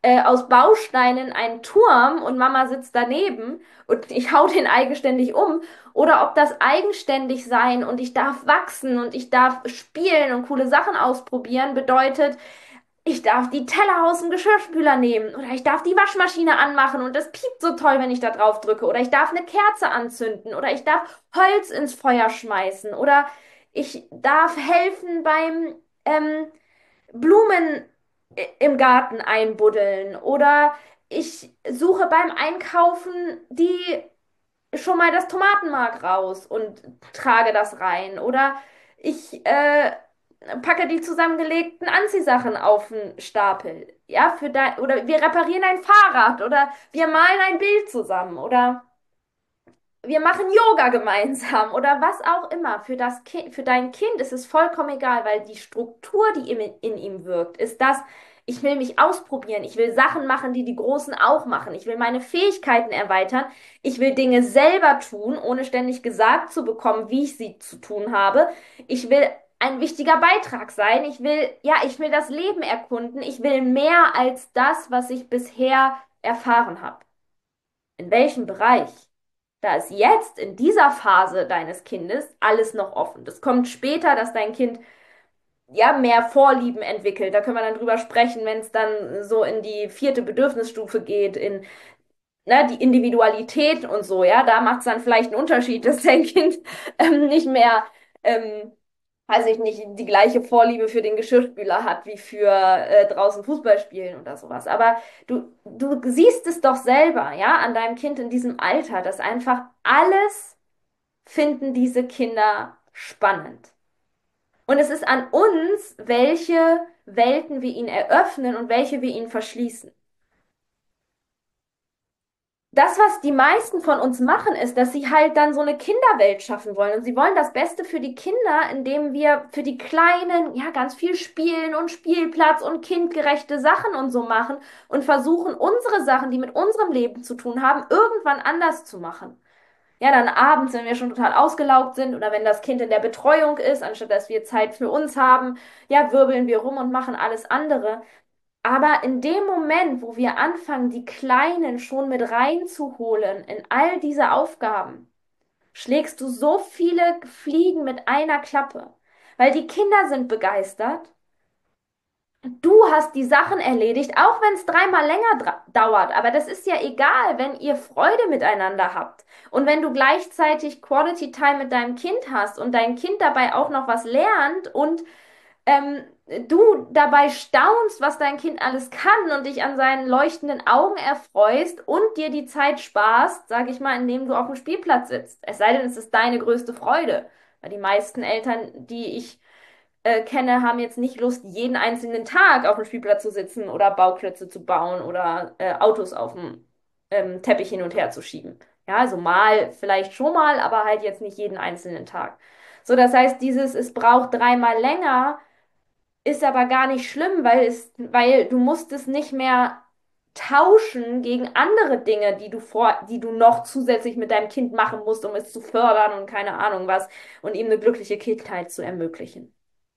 äh, aus Bausteinen einen Turm und Mama sitzt daneben und ich hau den eigenständig um. Oder ob das eigenständig sein und ich darf wachsen und ich darf spielen und coole Sachen ausprobieren bedeutet, ich darf die Teller aus dem Geschirrspüler nehmen oder ich darf die Waschmaschine anmachen und das piept so toll, wenn ich da drauf drücke. Oder ich darf eine Kerze anzünden oder ich darf Holz ins Feuer schmeißen oder ich darf helfen beim ähm, Blumen i- im Garten einbuddeln oder ich suche beim Einkaufen die schon mal das Tomatenmark raus und trage das rein. Oder ich äh, packe die zusammengelegten Anziehsachen auf den Stapel. Ja, für dein, oder wir reparieren ein Fahrrad oder wir malen ein Bild zusammen oder wir machen Yoga gemeinsam oder was auch immer. Für das Kind, für dein Kind ist es vollkommen egal, weil die Struktur, die in, in ihm wirkt, ist das, ich will mich ausprobieren, ich will Sachen machen, die die Großen auch machen, ich will meine Fähigkeiten erweitern, ich will Dinge selber tun, ohne ständig gesagt zu bekommen, wie ich sie zu tun habe. Ich will ein wichtiger Beitrag sein. Ich will, ja, ich will das Leben erkunden. Ich will mehr als das, was ich bisher erfahren habe. In welchem Bereich? Da ist jetzt in dieser Phase deines Kindes alles noch offen. Das kommt später, dass dein Kind ja mehr Vorlieben entwickelt. Da können wir dann drüber sprechen, wenn es dann so in die vierte Bedürfnisstufe geht, in ne, die Individualität und so. Ja, da macht es dann vielleicht einen Unterschied, dass dein Kind ähm, nicht mehr ähm, weiß ich nicht, die gleiche Vorliebe für den Geschirrspüler hat wie für äh, draußen Fußball spielen oder sowas. Aber du, du siehst es doch selber, ja, an deinem Kind in diesem Alter, dass einfach alles finden diese Kinder spannend. Und es ist an uns, welche Welten wir ihnen eröffnen und welche wir ihnen verschließen. Das, was die meisten von uns machen, ist, dass sie halt dann so eine Kinderwelt schaffen wollen. Und sie wollen das Beste für die Kinder, indem wir für die Kleinen, ja, ganz viel spielen und Spielplatz und kindgerechte Sachen und so machen und versuchen, unsere Sachen, die mit unserem Leben zu tun haben, irgendwann anders zu machen. Ja, dann abends, wenn wir schon total ausgelaugt sind oder wenn das Kind in der Betreuung ist, anstatt dass wir Zeit für uns haben, ja, wirbeln wir rum und machen alles andere. Aber in dem Moment, wo wir anfangen, die Kleinen schon mit reinzuholen in all diese Aufgaben, schlägst du so viele Fliegen mit einer Klappe. Weil die Kinder sind begeistert. Du hast die Sachen erledigt, auch wenn es dreimal länger dra- dauert. Aber das ist ja egal, wenn ihr Freude miteinander habt. Und wenn du gleichzeitig Quality Time mit deinem Kind hast und dein Kind dabei auch noch was lernt und ähm, du dabei staunst, was dein Kind alles kann und dich an seinen leuchtenden Augen erfreust und dir die Zeit sparst, sag ich mal, indem du auf dem Spielplatz sitzt. Es sei denn, es ist deine größte Freude. Weil die meisten Eltern, die ich äh, kenne, haben jetzt nicht Lust, jeden einzelnen Tag auf dem Spielplatz zu sitzen oder Bauklötze zu bauen oder äh, Autos auf dem ähm, Teppich hin und her zu schieben. Ja, also mal vielleicht schon mal, aber halt jetzt nicht jeden einzelnen Tag. So, das heißt, dieses, es braucht dreimal länger, ist aber gar nicht schlimm, weil es, weil du musst es nicht mehr tauschen gegen andere Dinge, die du vor, die du noch zusätzlich mit deinem Kind machen musst, um es zu fördern und keine Ahnung was und ihm eine glückliche Kindheit zu ermöglichen.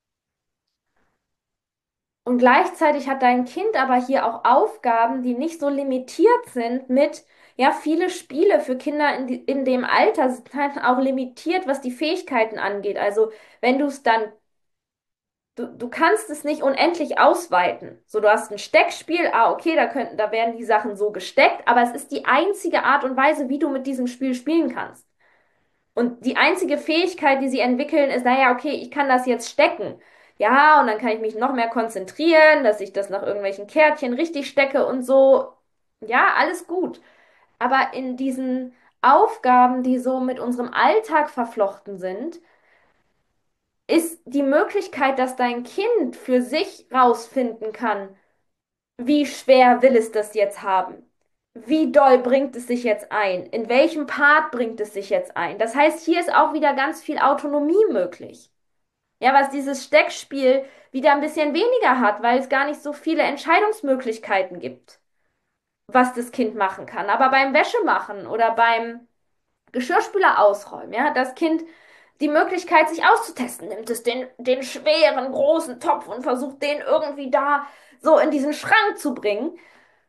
Und gleichzeitig hat dein Kind aber hier auch Aufgaben, die nicht so limitiert sind mit, ja, viele Spiele für Kinder in, die, in dem Alter sind halt auch limitiert, was die Fähigkeiten angeht. Also wenn du es dann Du, du kannst es nicht unendlich ausweiten. So, du hast ein Steckspiel, ah, okay, da könnten, da werden die Sachen so gesteckt, aber es ist die einzige Art und Weise, wie du mit diesem Spiel spielen kannst. Und die einzige Fähigkeit, die sie entwickeln, ist, naja, okay, ich kann das jetzt stecken. Ja, und dann kann ich mich noch mehr konzentrieren, dass ich das nach irgendwelchen Kärtchen richtig stecke und so. Ja, alles gut. Aber in diesen Aufgaben, die so mit unserem Alltag verflochten sind, ist die Möglichkeit, dass dein Kind für sich rausfinden kann, wie schwer will es das jetzt haben? Wie doll bringt es sich jetzt ein? In welchem Part bringt es sich jetzt ein? Das heißt, hier ist auch wieder ganz viel Autonomie möglich. Ja, was dieses Steckspiel wieder ein bisschen weniger hat, weil es gar nicht so viele Entscheidungsmöglichkeiten gibt, was das Kind machen kann. Aber beim Wäschemachen oder beim Geschirrspüler ausräumen, ja, hat das Kind die Möglichkeit, sich auszutesten. Nimmt es den, den schweren, großen Topf und versucht, den irgendwie da so in diesen Schrank zu bringen.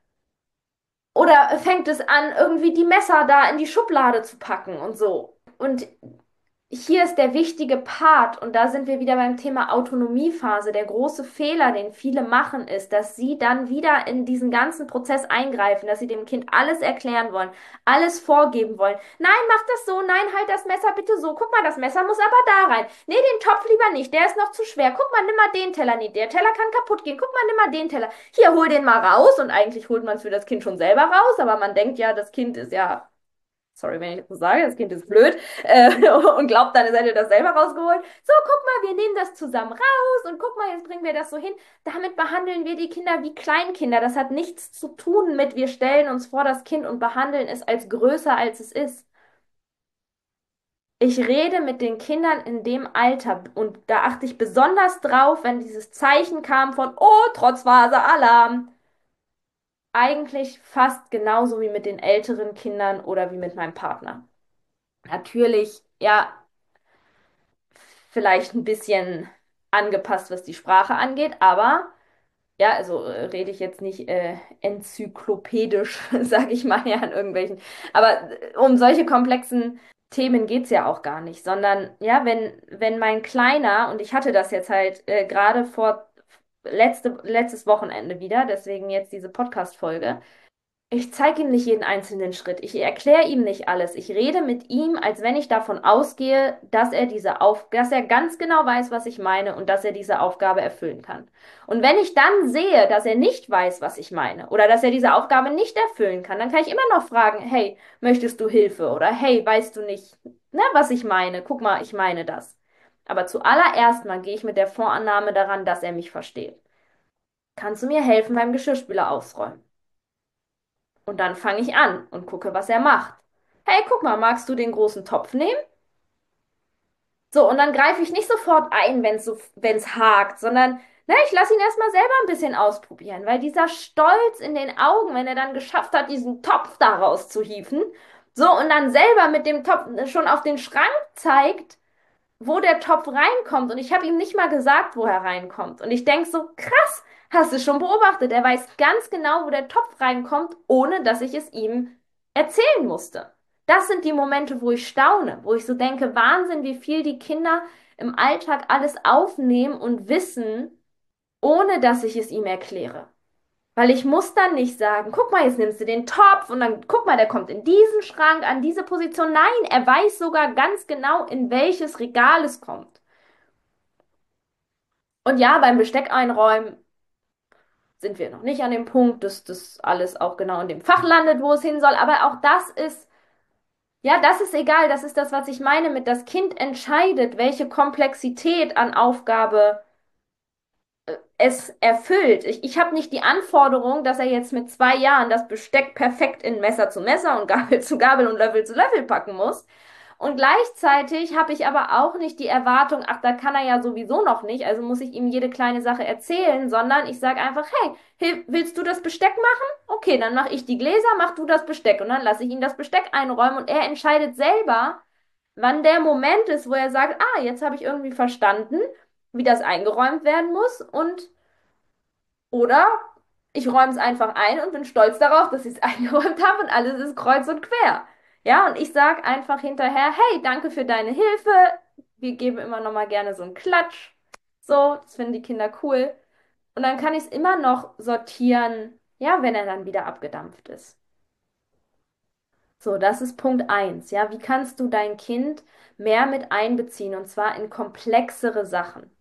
Oder fängt es an, irgendwie die Messer da in die Schublade zu packen und so. Und hier ist der wichtige Part, und da sind wir wieder beim Thema Autonomiephase. Der große Fehler, den viele machen, ist, dass sie dann wieder in diesen ganzen Prozess eingreifen, dass sie dem Kind alles erklären wollen, alles vorgeben wollen. Nein, mach das so, nein, halt das Messer bitte so. Guck mal, das Messer muss aber da rein. Nee, den Topf lieber nicht, der ist noch zu schwer. Guck mal, nimm mal den Teller nicht, der Teller kann kaputt gehen. Guck mal, nimm mal den Teller. Hier, hol den mal raus. Und eigentlich holt man es für das Kind schon selber raus, aber man denkt ja, das Kind ist ja, sorry, wenn ich das so sage, das Kind ist blöd, äh, und glaubt, dann seid ihr das selber rausgeholt. So, guck mal, wir nehmen das zusammen raus und guck mal, jetzt bringen wir das so hin. Damit behandeln wir die Kinder wie Kleinkinder. Das hat nichts zu tun mit, wir stellen uns vor das Kind und behandeln es als größer, als es ist. Ich rede mit den Kindern in dem Alter und da achte ich besonders drauf, wenn dieses Zeichen kam von, oh, Trotzphase, Alarm. Eigentlich fast genauso wie mit den älteren Kindern oder wie mit meinem Partner. Natürlich, ja, vielleicht ein bisschen angepasst, was die Sprache angeht, aber ja, also äh, rede ich jetzt nicht äh, enzyklopädisch, sage ich mal, ja, an irgendwelchen. Aber äh, um solche komplexen Themen geht's ja auch gar nicht, sondern ja, wenn, wenn mein Kleiner, und ich hatte das jetzt halt äh, gerade vor letzte, letztes Wochenende wieder, deswegen jetzt diese Podcast-Folge. Ich zeige ihm nicht jeden einzelnen Schritt. Ich erkläre ihm nicht alles. Ich rede mit ihm, als wenn ich davon ausgehe, dass er diese Auf, dass er ganz genau weiß, was ich meine und dass er diese Aufgabe erfüllen kann. Und wenn ich dann sehe, dass er nicht weiß, was ich meine oder dass er diese Aufgabe nicht erfüllen kann, dann kann ich immer noch fragen, hey, möchtest du Hilfe? Oder hey, weißt du nicht, ne, was ich meine? Guck mal, ich meine das. Aber zuallererst mal gehe ich mit der Vorannahme daran, dass er mich versteht. Kannst du mir helfen beim Geschirrspüler ausräumen? Und dann fange ich an und gucke, was er macht. Hey, guck mal, magst du den großen Topf nehmen? So, und dann greife ich nicht sofort ein, wenn es so, wenn es hakt, sondern ne, ich lasse ihn erstmal selber ein bisschen ausprobieren, weil dieser Stolz in den Augen, wenn er dann geschafft hat, diesen Topf da rauszuhieven, so, und dann selber mit dem Topf schon auf den Schrank zeigt, wo der Topf reinkommt. Und ich habe ihm nicht mal gesagt, wo er reinkommt. Und ich denke so, krass, hast du schon beobachtet? Er weiß ganz genau, wo der Topf reinkommt, ohne dass ich es ihm erzählen musste. Das sind die Momente, wo ich staune, wo ich so denke, Wahnsinn, wie viel die Kinder im Alltag alles aufnehmen und wissen, ohne dass ich es ihm erkläre. Weil ich muss dann nicht sagen, guck mal, jetzt nimmst du den Topf und dann guck mal, der kommt in diesen Schrank, an diese Position. Nein, er weiß sogar ganz genau, in welches Regal es kommt. Und ja, beim Besteck einräumen sind wir noch nicht an dem Punkt, dass das alles auch genau in dem Fach landet, wo es hin soll. Aber auch das ist, ja, das ist egal. Das ist das, was ich meine mit, das Kind entscheidet, welche Komplexität an Aufgabe es erfüllt. Ich, ich habe nicht die Anforderung, dass er jetzt mit zwei Jahren das Besteck perfekt in Messer zu Messer und Gabel zu Gabel und Löffel zu Löffel packen muss. Und gleichzeitig habe ich aber auch nicht die Erwartung, ach, da kann er ja sowieso noch nicht, also muss ich ihm jede kleine Sache erzählen, sondern ich sage einfach, hey, hil- willst du das Besteck machen? Okay, dann mache ich die Gläser, mach du das Besteck und dann lasse ich ihn das Besteck einräumen und er entscheidet selber, wann der Moment ist, wo er sagt, ah, jetzt habe ich irgendwie verstanden, wie das eingeräumt werden muss und oder ich räume es einfach ein und bin stolz darauf, dass ich es eingeräumt habe und alles ist kreuz und quer. Ja, und ich sage einfach hinterher, hey, danke für deine Hilfe. Wir geben immer noch mal gerne so einen Klatsch. So, das finden die Kinder cool. Und dann kann ich es immer noch sortieren, ja, wenn er dann wieder abgedampft ist. So, das ist Punkt eins. Ja, wie kannst du dein Kind mehr mit einbeziehen und zwar in komplexere Sachen?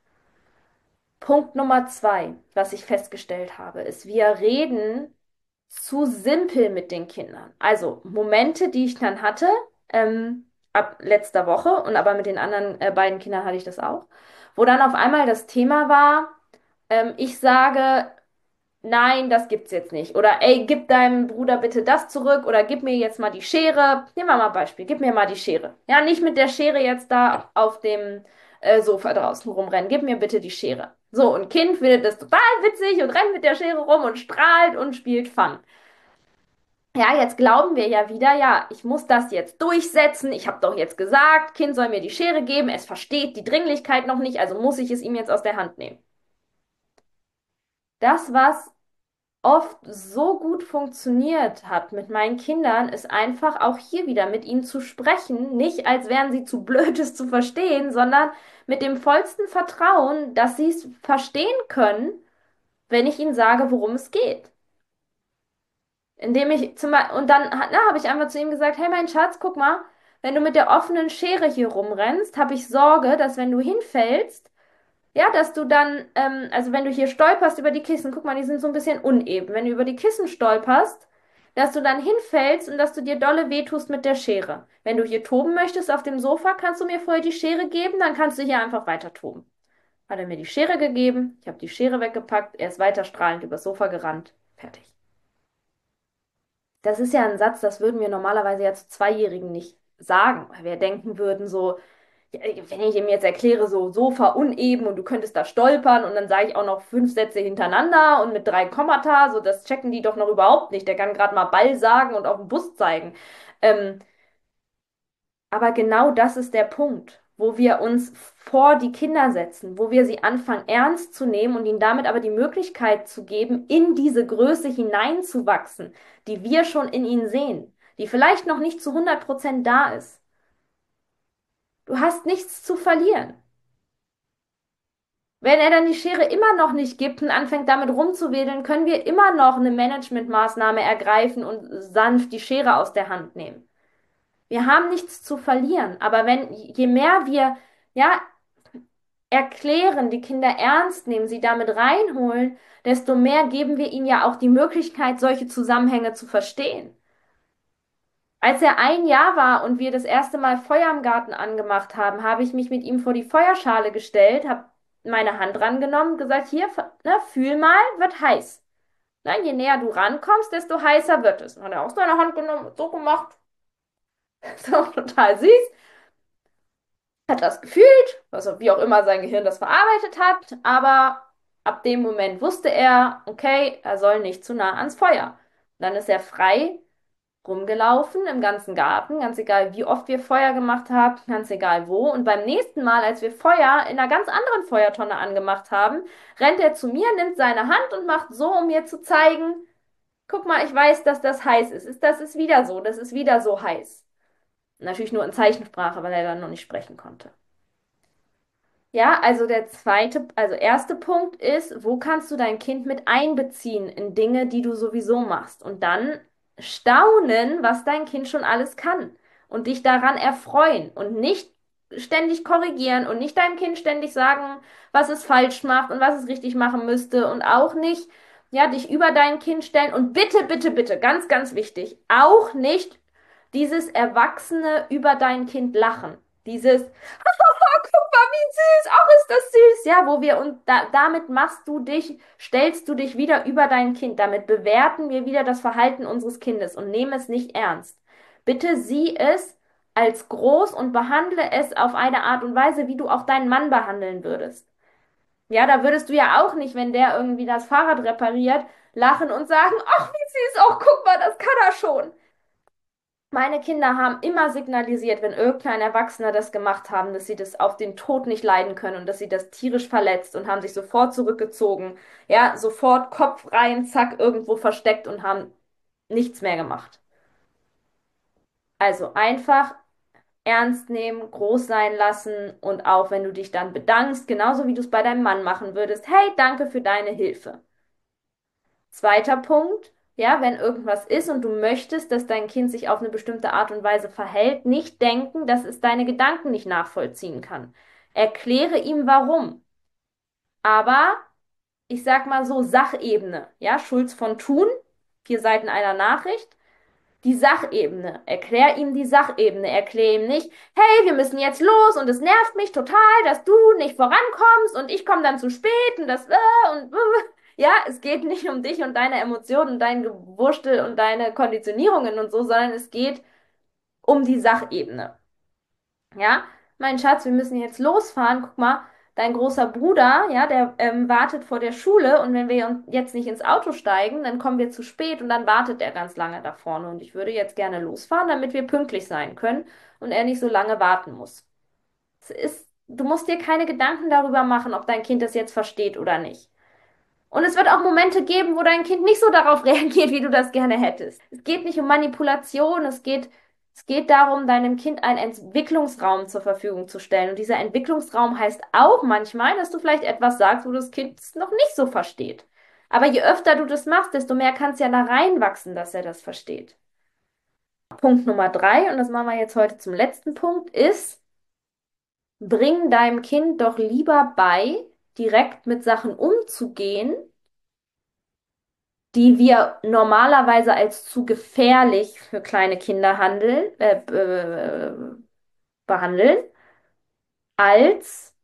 Punkt Nummer zwei, was ich festgestellt habe, ist, wir reden zu simpel mit den Kindern. Also Momente, die ich dann hatte, ähm, ab letzter Woche und aber mit den anderen äh, beiden Kindern hatte ich das auch, wo dann auf einmal das Thema war, ähm, ich sage, nein, das gibt's jetzt nicht. Oder ey, gib deinem Bruder bitte das zurück oder gib mir jetzt mal die Schere. Nehmen wir mal ein Beispiel, gib mir mal die Schere. Ja, nicht mit der Schere jetzt da auf dem äh, Sofa draußen rumrennen. Gib mir bitte die Schere. So, und Kind findet das total witzig und rennt mit der Schere rum und strahlt und spielt Fun. Ja, jetzt glauben wir ja wieder, ja, ich muss das jetzt durchsetzen. Ich habe doch jetzt gesagt, Kind soll mir die Schere geben. Es versteht die Dringlichkeit noch nicht, also muss ich es ihm jetzt aus der Hand nehmen. Das, was oft so gut funktioniert hat mit meinen Kindern, ist einfach auch hier wieder mit ihnen zu sprechen, nicht als wären sie zu blöd, es zu verstehen, sondern mit dem vollsten Vertrauen, dass sie es verstehen können, wenn ich ihnen sage, worum es geht. Indem ich zum Beispiel, und dann na, habe ich einfach zu ihm gesagt, hey mein Schatz, guck mal, wenn du mit der offenen Schere hier rumrennst, habe ich Sorge, dass wenn du hinfällst, ja, dass du dann, ähm, also wenn du hier stolperst über die Kissen, guck mal, die sind so ein bisschen uneben. Wenn du über die Kissen stolperst, dass du dann hinfällst und dass du dir dolle wehtust mit der Schere. Wenn du hier toben möchtest auf dem Sofa, kannst du mir vorher die Schere geben, dann kannst du hier einfach weiter toben. Hat er mir die Schere gegeben, ich habe die Schere weggepackt, er ist weiter strahlend übers Sofa gerannt. Fertig. Das ist ja ein Satz, das würden wir normalerweise ja zu Zweijährigen nicht sagen, weil wir denken würden so, ja, wenn ich ihm jetzt erkläre, so Sofa uneben und du könntest da stolpern und dann sage ich auch noch fünf Sätze hintereinander und mit drei Kommata, so das checken die doch noch überhaupt nicht. Der kann gerade mal Ball sagen und auf den Bus zeigen. Ähm, aber genau das ist der Punkt, wo wir uns vor die Kinder setzen, wo wir sie anfangen ernst zu nehmen und ihnen damit aber die Möglichkeit zu geben, in diese Größe hineinzuwachsen, die wir schon in ihnen sehen, die vielleicht noch nicht zu hundert Prozent da ist. Du hast nichts zu verlieren. Wenn er dann die Schere immer noch nicht gibt und anfängt damit rumzuwedeln, können wir immer noch eine Managementmaßnahme ergreifen und sanft die Schere aus der Hand nehmen. Wir haben nichts zu verlieren, aber wenn je mehr wir ja erklären, die Kinder ernst nehmen, sie damit reinholen, desto mehr geben wir ihnen ja auch die Möglichkeit, solche Zusammenhänge zu verstehen. Als er ein Jahr war und wir das erste Mal Feuer im Garten angemacht haben, habe ich mich mit ihm vor die Feuerschale gestellt, habe meine Hand rangenommen und gesagt, hier, ne, fühl mal, wird heiß. Na, je näher du rankommst, desto heißer wird es. Dann hat er auch seine Hand genommen und so gemacht. So total süß. Hat das gefühlt, also wie auch immer sein Gehirn das verarbeitet hat, aber ab dem Moment wusste er, okay, er soll nicht zu nah ans Feuer. Dann ist er frei rumgelaufen im ganzen Garten, ganz egal, wie oft wir Feuer gemacht haben, ganz egal wo. Und beim nächsten Mal, als wir Feuer in einer ganz anderen Feuertonne angemacht haben, rennt er zu mir, nimmt seine Hand und macht so, um mir zu zeigen, guck mal, ich weiß, dass das heiß ist. Ist- Das ist wieder so, das ist wieder so heiß. Natürlich nur in Zeichensprache, weil er dann noch nicht sprechen konnte. Ja, also der zweite, also erste Punkt ist, wo kannst du dein Kind mit einbeziehen in Dinge, die du sowieso machst? Und dann staunen, was dein Kind schon alles kann und dich daran erfreuen und nicht ständig korrigieren und nicht deinem Kind ständig sagen, was es falsch macht und was es richtig machen müsste und auch nicht, ja, dich über dein Kind stellen und bitte, bitte, bitte, ganz, ganz wichtig, auch nicht dieses Erwachsene über dein Kind lachen. Dieses guck mal, wie süß, ach, ist das süß. Ja, wo wir und da, damit machst du dich, stellst du dich wieder über dein Kind. Damit bewerten wir wieder das Verhalten unseres Kindes und nehmen es nicht ernst. Bitte sieh es als groß und behandle es auf eine Art und Weise, wie du auch deinen Mann behandeln würdest. Ja, da würdest du ja auch nicht, wenn der irgendwie das Fahrrad repariert, lachen und sagen, ach, wie süß, ach, guck mal, das kann er schon. Meine Kinder haben immer signalisiert, wenn irgendein Erwachsener das gemacht haben, dass sie das auf den Tod nicht leiden können und dass sie das tierisch verletzt und haben sich sofort zurückgezogen. Ja, sofort Kopf rein, zack, irgendwo versteckt und haben nichts mehr gemacht. Also einfach ernst nehmen, groß sein lassen und auch wenn du dich dann bedankst, genauso wie du es bei deinem Mann machen würdest, hey, danke für deine Hilfe. Zweiter Punkt, ja, wenn irgendwas ist und du möchtest, dass dein Kind sich auf eine bestimmte Art und Weise verhält, nicht denken, dass es deine Gedanken nicht nachvollziehen kann. Erkläre ihm warum. Aber ich sag mal so Sachebene, ja, Schulz von Thun, vier Seiten einer Nachricht. Die Sachebene. Erklär ihm die Sachebene. Erklär ihm nicht, hey, wir müssen jetzt los und es nervt mich total, dass du nicht vorankommst und ich komme dann zu spät und das äh, und äh. Ja, es geht nicht um dich und deine Emotionen und dein Gewurstel und deine Konditionierungen und so, sondern es geht um die Sachebene. Ja, mein Schatz, wir müssen jetzt losfahren. Guck mal, dein großer Bruder, ja, der ähm, wartet vor der Schule und wenn wir uns jetzt nicht ins Auto steigen, dann kommen wir zu spät und dann wartet er ganz lange da vorne. Und ich würde jetzt gerne losfahren, damit wir pünktlich sein können und er nicht so lange warten muss. Es ist, du musst dir keine Gedanken darüber machen, ob dein Kind das jetzt versteht oder nicht. Und es wird auch Momente geben, wo dein Kind nicht so darauf reagiert, wie du das gerne hättest. Es geht nicht um Manipulation, es geht, es geht darum, deinem Kind einen Entwicklungsraum zur Verfügung zu stellen. Und dieser Entwicklungsraum heißt auch manchmal, dass du vielleicht etwas sagst, wo das Kind es noch nicht so versteht. Aber je öfter du das machst, desto mehr kann es ja da reinwachsen, dass er das versteht. Punkt Nummer drei, und das machen wir jetzt heute zum letzten Punkt, ist, bring deinem Kind doch lieber bei, direkt mit Sachen umzugehen, die wir normalerweise als zu gefährlich für kleine Kinder handeln, äh, äh, behandeln, als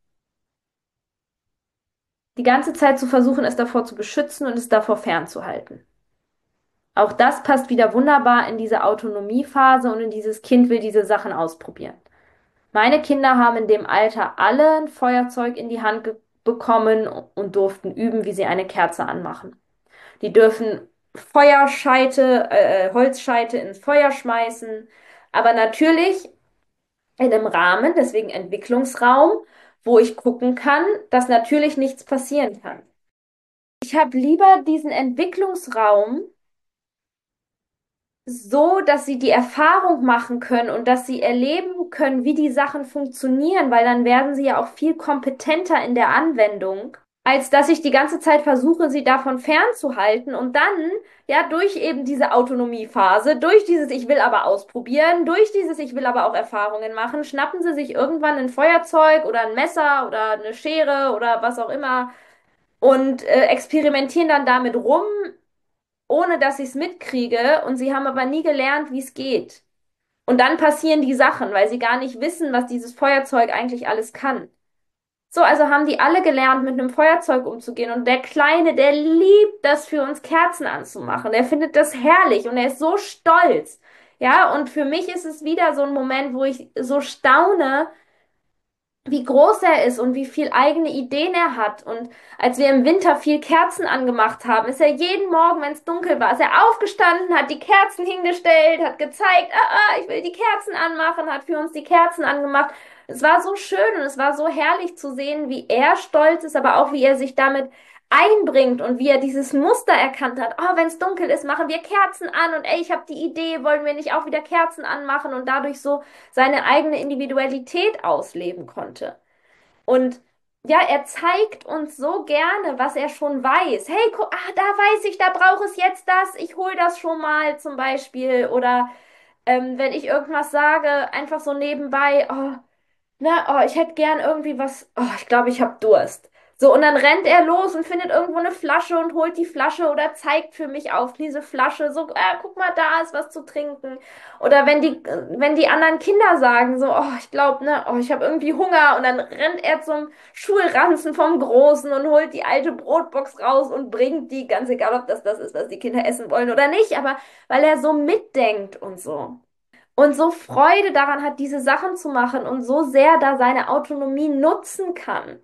die ganze Zeit zu versuchen, es davor zu beschützen und es davor fernzuhalten. Auch das passt wieder wunderbar in diese Autonomiephase und in dieses Kind will diese Sachen ausprobieren. Meine Kinder haben in dem Alter alle ein Feuerzeug in die Hand ge- bekommen und durften üben, wie sie eine Kerze anmachen. Die dürfen Feuerscheite, äh, Holzscheite ins Feuer schmeißen, aber natürlich in einem Rahmen, deswegen Entwicklungsraum, wo ich gucken kann, dass natürlich nichts passieren kann. Ich habe lieber diesen Entwicklungsraum so, dass sie die Erfahrung machen können und dass sie erleben können, wie die Sachen funktionieren, weil dann werden sie ja auch viel kompetenter in der Anwendung, als dass ich die ganze Zeit versuche, sie davon fernzuhalten und dann, ja, durch eben diese Autonomiephase, durch dieses Ich will aber ausprobieren, durch dieses Ich will aber auch Erfahrungen machen, schnappen sie sich irgendwann ein Feuerzeug oder ein Messer oder eine Schere oder was auch immer und äh, experimentieren dann damit rum, ohne dass ich es mitkriege und sie haben aber nie gelernt, wie es geht. Und dann passieren die Sachen, weil sie gar nicht wissen, was dieses Feuerzeug eigentlich alles kann. So, also haben die alle gelernt, mit einem Feuerzeug umzugehen. Und der Kleine, der liebt das für uns Kerzen anzumachen. Der findet das herrlich und er ist so stolz. Ja, und für mich ist es wieder so ein Moment, wo ich so staune, wie groß er ist und wie viel eigene Ideen er hat. Und als wir im Winter viel Kerzen angemacht haben, ist er jeden Morgen, wenn es dunkel war, ist er aufgestanden, hat die Kerzen hingestellt, hat gezeigt, ah, ah, ich will die Kerzen anmachen, hat für uns die Kerzen angemacht. Es war so schön und es war so herrlich zu sehen, wie er stolz ist, aber auch wie er sich damit einbringt und wie er dieses Muster erkannt hat. Oh, wenn es dunkel ist, machen wir Kerzen an und ey, ich habe die Idee, wollen wir nicht auch wieder Kerzen anmachen und dadurch so seine eigene Individualität ausleben konnte. Und ja, er zeigt uns so gerne, was er schon weiß. Hey, guck, ah, da weiß ich, da brauche es jetzt das. Ich hol das schon mal zum Beispiel. Oder ähm, wenn ich irgendwas sage, einfach so nebenbei, oh, na, oh, ich hätte gern irgendwie was. Oh, ich glaube, ich habe Durst. So, und dann rennt er los und findet irgendwo eine Flasche und holt die Flasche oder zeigt für mich auf diese Flasche. So, äh, guck mal, da ist was zu trinken. Oder wenn die, wenn die anderen Kinder sagen, so, oh, ich glaube, ne, oh, ich habe irgendwie Hunger. Und dann rennt er zum Schulranzen vom Großen und holt die alte Brotbox raus und bringt die, ganz egal, ob das das ist, was die Kinder essen wollen oder nicht, aber weil er so mitdenkt und so und so Freude daran hat, diese Sachen zu machen und so sehr da seine Autonomie nutzen kann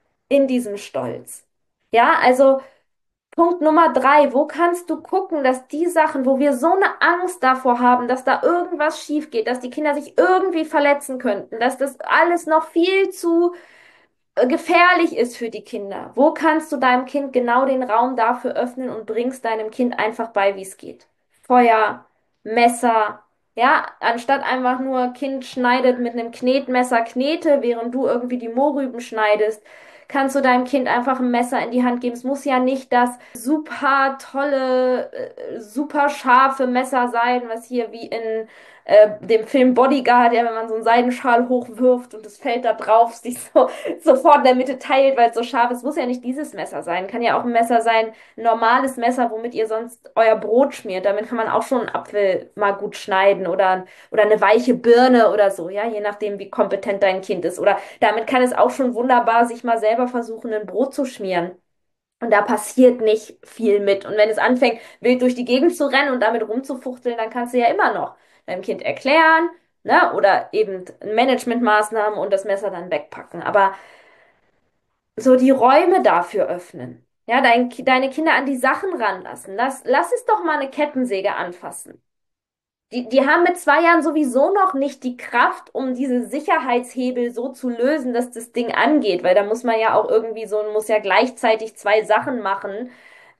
in diesem Stolz. Ja, also Punkt Nummer drei, wo kannst du gucken, dass die Sachen, wo wir so eine Angst davor haben, dass da irgendwas schief geht, dass die Kinder sich irgendwie verletzen könnten, dass das alles noch viel zu äh, gefährlich ist für die Kinder. Wo kannst du deinem Kind genau den Raum dafür öffnen und bringst deinem Kind einfach bei, wie es geht? Feuer, Messer, ja, anstatt einfach nur Kind schneidet mit einem Knetmesser Knete, während du irgendwie die Mohrrüben schneidest, kannst du deinem Kind einfach ein Messer in die Hand geben. Es muss ja nicht das super tolle, äh, super scharfe Messer sein, was hier wie in äh, dem Film Bodyguard, ja, wenn man so einen Seidenschal hochwirft und es fällt da drauf, sich so sofort in der Mitte teilt, weil es so scharf ist. Muss ja nicht dieses Messer sein. Kann ja auch ein Messer sein, ein normales Messer, womit ihr sonst euer Brot schmiert. Damit kann man auch schon einen Apfel mal gut schneiden oder, oder eine weiche Birne oder so, ja, je nachdem, wie kompetent dein Kind ist. Oder damit kann es auch schon wunderbar sich mal selber versuchen, ein Brot zu schmieren. Und da passiert nicht viel mit. Und wenn es anfängt, wild durch die Gegend zu rennen und damit rumzufuchteln, dann kannst du ja immer noch deinem Kind erklären, ne? Oder eben Managementmaßnahmen und das Messer dann wegpacken. Aber so die Räume dafür öffnen. Ja, dein, Ki- deine Kinder an die Sachen ranlassen. Lass, lass es doch mal eine Kettensäge anfassen. Die, die haben mit zwei Jahren sowieso noch nicht die Kraft, um diese Sicherheitshebel so zu lösen, dass das Ding angeht, weil da muss man ja auch irgendwie so, muss ja gleichzeitig zwei Sachen machen,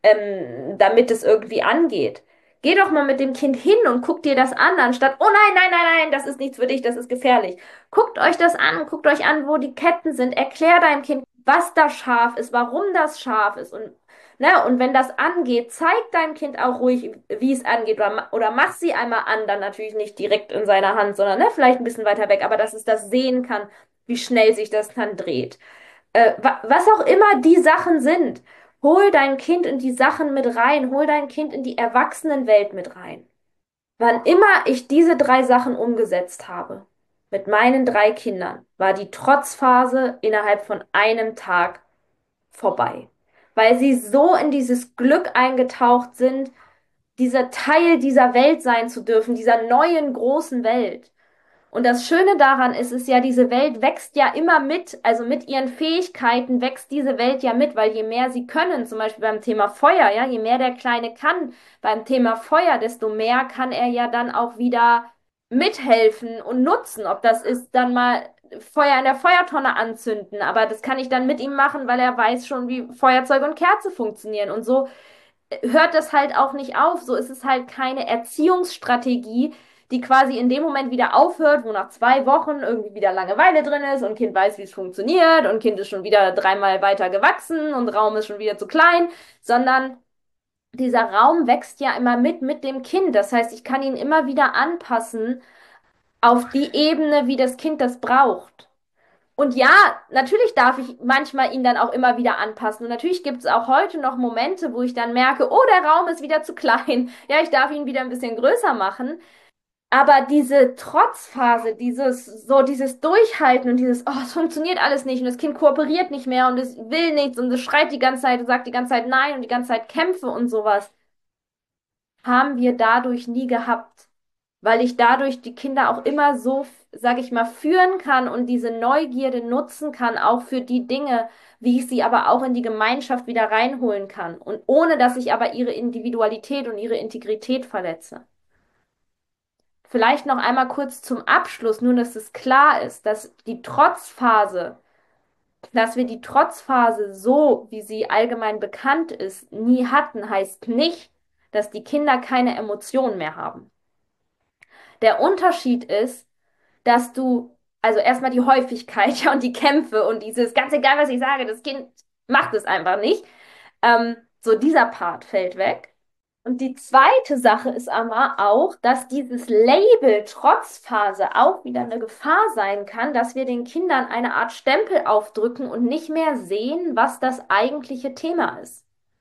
ähm, damit es irgendwie angeht. Geh doch mal mit dem Kind hin und guck dir das an, anstatt, oh nein, nein, nein, nein, das ist nichts für dich, das ist gefährlich. Guckt euch das an, guckt euch an, wo die Ketten sind, erklär deinem Kind, was das scharf ist, warum das scharf ist und ne, und wenn das angeht, zeig deinem Kind auch ruhig, wie es angeht. Oder, ma- oder mach sie einmal an, dann natürlich nicht direkt in seiner Hand, sondern ne, vielleicht ein bisschen weiter weg, aber dass es das sehen kann, wie schnell sich das dann dreht. Äh, wa was auch immer die Sachen sind, hol dein Kind in die Sachen mit rein, hol dein Kind in die Erwachsenenwelt mit rein. Wann immer ich diese drei Sachen umgesetzt habe, mit meinen drei Kindern, war die Trotzphase innerhalb von einem Tag vorbei, weil sie so in dieses Glück eingetaucht sind, dieser Teil dieser Welt sein zu dürfen, dieser neuen großen Welt. Und das Schöne daran ist, ist ja, diese Welt wächst ja immer mit, also mit ihren Fähigkeiten wächst diese Welt ja mit, weil je mehr sie können, zum Beispiel beim Thema Feuer, ja, je mehr der Kleine kann beim Thema Feuer, desto mehr kann er ja dann auch wieder mithelfen und nutzen. Ob das ist, dann mal Feuer in der Feuertonne anzünden, aber das kann ich dann mit ihm machen, weil er weiß schon, wie Feuerzeug und Kerze funktionieren. Und so hört das halt auch nicht auf. So ist es halt keine Erziehungsstrategie, die quasi in dem Moment wieder aufhört, wo nach zwei Wochen irgendwie wieder Langeweile drin ist und Kind weiß, wie es funktioniert und Kind ist schon wieder dreimal weiter gewachsen und Raum ist schon wieder zu klein, sondern dieser Raum wächst ja immer mit mit dem Kind. Das heißt, ich kann ihn immer wieder anpassen auf die Ebene, wie das Kind das braucht. Und ja, natürlich darf ich manchmal ihn dann auch immer wieder anpassen. Und natürlich gibt es auch heute noch Momente, wo ich dann merke, oh, der Raum ist wieder zu klein. Ja, ich darf ihn wieder ein bisschen größer machen. Aber diese Trotzphase, dieses, so dieses Durchhalten und dieses, oh, es funktioniert alles nicht und das Kind kooperiert nicht mehr und es will nichts und es schreit die ganze Zeit und sagt die ganze Zeit nein und die ganze Zeit Kämpfe und sowas, haben wir dadurch nie gehabt, weil ich dadurch die Kinder auch immer so, sag ich mal, führen kann und diese Neugierde nutzen kann, auch für die Dinge, wie ich sie aber auch in die Gemeinschaft wieder reinholen kann und ohne, dass ich aber ihre Individualität und ihre Integrität verletze. Vielleicht noch einmal kurz zum Abschluss, nur dass es klar ist, dass die Trotzphase, dass wir die Trotzphase so, wie sie allgemein bekannt ist, nie hatten, heißt nicht, dass die Kinder keine Emotionen mehr haben. Der Unterschied ist, dass du, also erstmal die Häufigkeit, ja, und die Kämpfe und dieses, ganz egal, was ich sage, das Kind macht es einfach nicht. Ähm, so dieser Part fällt weg. Und die zweite Sache ist aber auch, dass dieses Label Trotzphase auch wieder eine Gefahr sein kann, dass wir den Kindern eine Art Stempel aufdrücken und nicht mehr sehen, was das eigentliche Thema ist.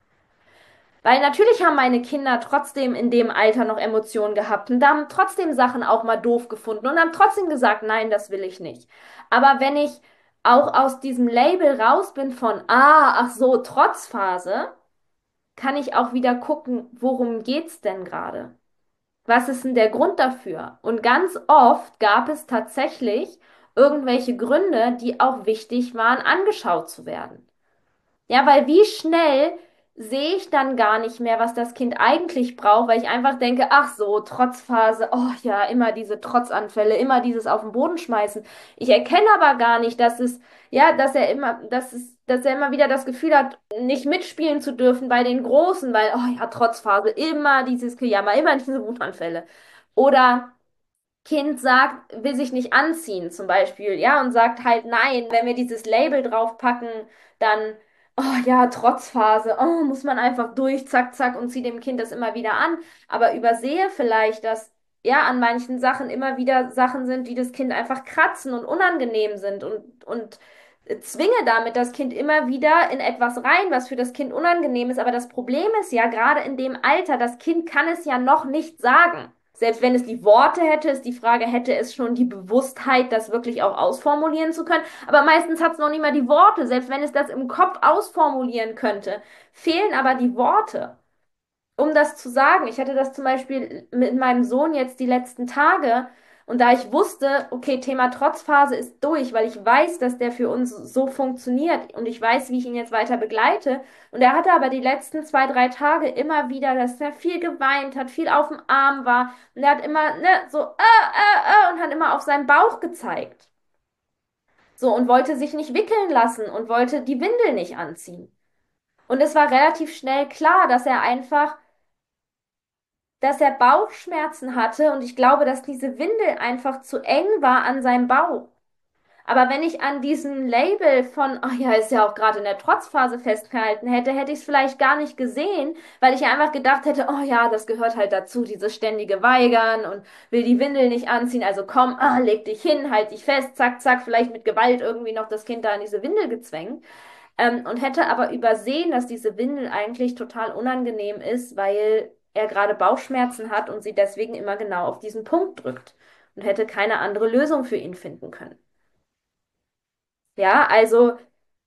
Weil natürlich haben meine Kinder trotzdem in dem Alter noch Emotionen gehabt und haben trotzdem Sachen auch mal doof gefunden und haben trotzdem gesagt, nein, das will ich nicht. Aber wenn ich auch aus diesem Label raus bin von, ah, ach so, Trotzphase, kann ich auch wieder gucken, worum geht's denn gerade? Was ist denn der Grund dafür? Und ganz oft gab es tatsächlich irgendwelche Gründe, die auch wichtig waren, angeschaut zu werden. Ja, weil wie schnell sehe ich dann gar nicht mehr, was das Kind eigentlich braucht, weil ich einfach denke, ach so, Trotzphase, oh ja, immer diese Trotzanfälle, immer dieses auf den Boden schmeißen. Ich erkenne aber gar nicht, dass es, ja, dass er immer, dass es, dass er immer wieder das Gefühl hat, nicht mitspielen zu dürfen bei den Großen, weil, oh ja, Trotzphase, immer dieses Gejammer, immer diese Wutanfälle. Oder Kind sagt, will sich nicht anziehen, zum Beispiel, ja, und sagt halt nein, wenn wir dieses Label draufpacken, dann, oh ja, Trotzphase, oh, muss man einfach durch, zack, zack, und zieht dem Kind das immer wieder an, aber übersehe vielleicht, dass ja an manchen Sachen immer wieder Sachen sind, die das Kind einfach kratzen und unangenehm sind und, und zwinge damit das Kind immer wieder in etwas rein, was für das Kind unangenehm ist. Aber das Problem ist ja, gerade in dem Alter, das Kind kann es ja noch nicht sagen. Selbst wenn es die Worte hätte, ist die Frage, hätte es schon die Bewusstheit, das wirklich auch ausformulieren zu können. Aber meistens hat es noch nicht mal die Worte. Selbst wenn es das im Kopf ausformulieren könnte, fehlen aber die Worte, um das zu sagen. Ich hatte das zum Beispiel mit meinem Sohn jetzt die letzten Tage. Und da ich wusste, okay, Thema Trotzphase ist durch, weil ich weiß, dass der für uns so funktioniert und ich weiß, wie ich ihn jetzt weiter begleite. Und er hatte aber die letzten zwei, drei Tage immer wieder, dass er viel geweint hat, viel auf dem Arm war. Und er hat immer, ne, so, äh, äh, äh, und hat immer auf seinen Bauch gezeigt. So, und wollte sich nicht wickeln lassen und wollte die Windel nicht anziehen. Und es war relativ schnell klar, dass er einfach, dass er Bauchschmerzen hatte und ich glaube, dass diese Windel einfach zu eng war an seinem Bauch. Aber wenn ich an diesem Label von, ach ja, ist ja auch gerade in der Trotzphase festgehalten hätte, hätte ich es vielleicht gar nicht gesehen, weil ich ja einfach gedacht hätte, oh ja, das gehört halt dazu, dieses ständige Weigern und will die Windel nicht anziehen, also komm, ah, leg dich hin, halt dich fest, zack, zack, vielleicht mit Gewalt irgendwie noch das Kind da in diese Windel gezwängt. Ähm, und hätte aber übersehen, dass diese Windel eigentlich total unangenehm ist, weil er gerade Bauchschmerzen hat und sie deswegen immer genau auf diesen Punkt drückt und hätte keine andere Lösung für ihn finden können. Ja, also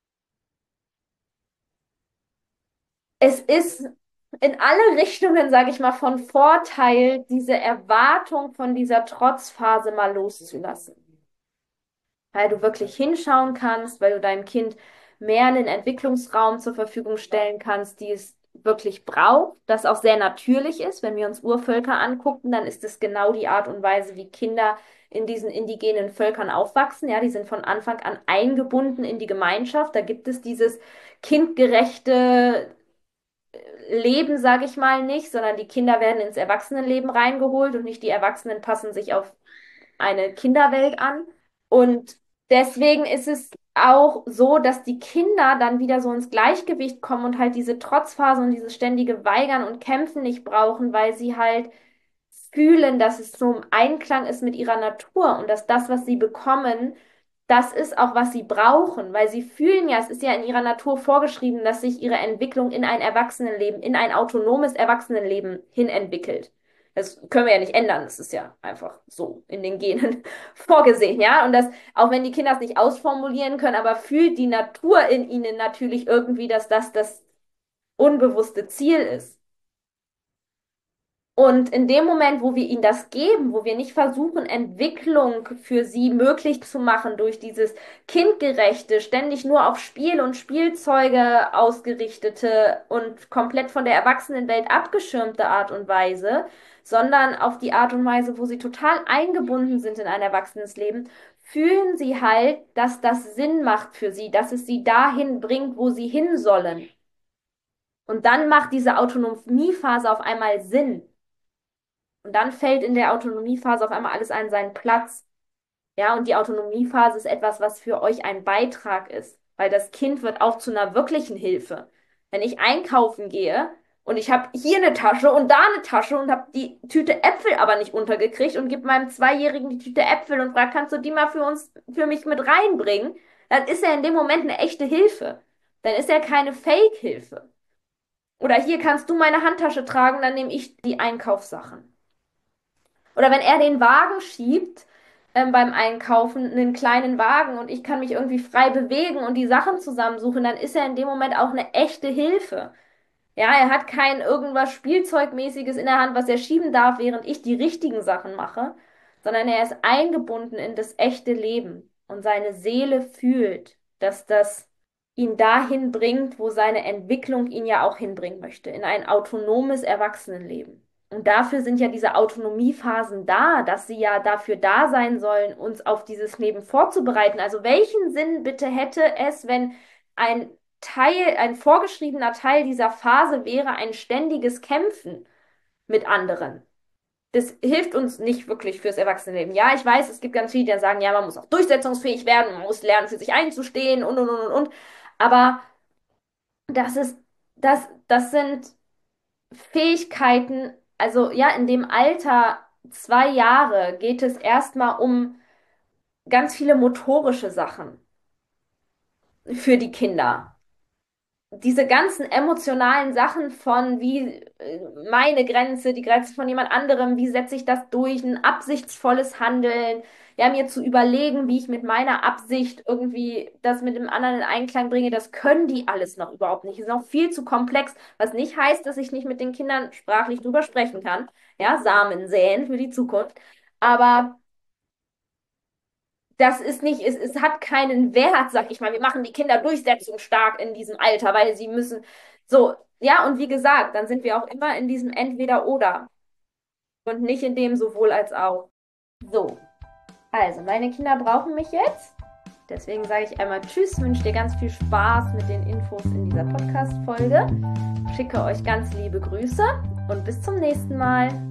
es ist in alle Richtungen, sage ich mal, von Vorteil, diese Erwartung von dieser Trotzphase mal loszulassen. Weil du wirklich hinschauen kannst, weil du deinem Kind mehr einen Entwicklungsraum zur Verfügung stellen kannst, die es wirklich braucht, das auch sehr natürlich ist. Wenn wir uns Urvölker angucken, dann ist es genau die Art und Weise, wie Kinder in diesen indigenen Völkern aufwachsen. Ja, die sind von Anfang an eingebunden in die Gemeinschaft. Da gibt es dieses kindgerechte Leben, sage ich mal, nicht, sondern die Kinder werden ins Erwachsenenleben reingeholt und nicht die Erwachsenen passen sich auf eine Kinderwelt an. Und deswegen ist es auch so, dass die Kinder dann wieder so ins Gleichgewicht kommen und halt diese Trotzphase und dieses ständige Weigern und Kämpfen nicht brauchen, weil sie halt fühlen, dass es so im Einklang ist mit ihrer Natur und dass das, was sie bekommen, das ist auch, was sie brauchen, weil sie fühlen ja, es ist ja in ihrer Natur vorgeschrieben, dass sich ihre Entwicklung in ein Erwachsenenleben, in ein autonomes Erwachsenenleben hin entwickelt. Das können wir ja nicht ändern, das ist ja einfach so in den Genen vorgesehen, ja. Und das, auch wenn die Kinder es nicht ausformulieren können, aber fühlt die Natur in ihnen natürlich irgendwie, dass das das unbewusste Ziel ist. Und in dem Moment, wo wir ihnen das geben, wo wir nicht versuchen, Entwicklung für sie möglich zu machen durch dieses kindgerechte, ständig nur auf Spiel und Spielzeuge ausgerichtete und komplett von der Erwachsenenwelt abgeschirmte Art und Weise, sondern auf die Art und Weise, wo sie total eingebunden sind in ein Erwachsenes fühlen sie halt, dass das Sinn macht für sie, dass es sie dahin bringt, wo sie hin sollen. Und dann macht diese Autonomiephase auf einmal Sinn. Und dann fällt in der Autonomiephase auf einmal alles an seinen Platz. Ja, und die Autonomiephase ist etwas, was für euch ein Beitrag ist, weil das Kind wird auch zu einer wirklichen Hilfe. Wenn ich einkaufen gehe und ich habe hier eine Tasche und da eine Tasche und habe die Tüte Äpfel aber nicht untergekriegt und gebe meinem Zweijährigen die Tüte Äpfel und frage, kannst du die mal für uns, für mich mit reinbringen? Dann ist er in dem Moment eine echte Hilfe. Dann ist er keine Fake-Hilfe. Oder hier kannst du meine Handtasche tragen, dann nehme ich die Einkaufssachen. Oder wenn er den Wagen schiebt, ähm, beim Einkaufen, einen kleinen Wagen und ich kann mich irgendwie frei bewegen und die Sachen zusammensuchen, dann ist er in dem Moment auch eine echte Hilfe. Ja, er hat kein irgendwas Spielzeugmäßiges in der Hand, was er schieben darf, während ich die richtigen Sachen mache, sondern er ist eingebunden in das echte Leben und seine Seele fühlt, dass das ihn dahin bringt, wo seine Entwicklung ihn ja auch hinbringen möchte, in ein autonomes Erwachsenenleben. Und dafür sind ja diese Autonomiephasen da, dass sie ja dafür da sein sollen, uns auf dieses Leben vorzubereiten. Also welchen Sinn bitte hätte es, wenn ein Teil, ein vorgeschriebener Teil dieser Phase wäre ein ständiges Kämpfen mit anderen? Das hilft uns nicht wirklich fürs Erwachsenenleben. Ja, ich weiß, es gibt ganz viele, die sagen, ja, man muss auch durchsetzungsfähig werden, man muss lernen, für sich einzustehen und, und, und, und. und. Aber das ist, das, das sind Fähigkeiten, also ja, in dem Alter zwei Jahre geht es erstmal um ganz viele motorische Sachen für die Kinder. Diese ganzen emotionalen Sachen von wie äh, meine Grenze, die Grenze von jemand anderem, wie setze ich das durch, ein absichtsvolles Handeln, ja, mir zu überlegen, wie ich mit meiner Absicht irgendwie das mit dem anderen in Einklang bringe, das können die alles noch überhaupt nicht. Ist noch viel zu komplex, was nicht heißt, dass ich nicht mit den Kindern sprachlich drüber sprechen kann. Ja, Samen säen für die Zukunft. Aber das ist nicht, es, es hat keinen Wert, sag ich mal. Wir machen die Kinder durchsetzungsstark in diesem Alter, weil sie müssen so, ja, und wie gesagt, dann sind wir auch immer in diesem Entweder-Oder und nicht in dem sowohl als auch. So, also meine Kinder brauchen mich jetzt. Deswegen sage ich einmal Tschüss, wünsche dir ganz viel Spaß mit den Infos in dieser Podcast-Folge. Schicke euch ganz liebe Grüße und bis zum nächsten Mal.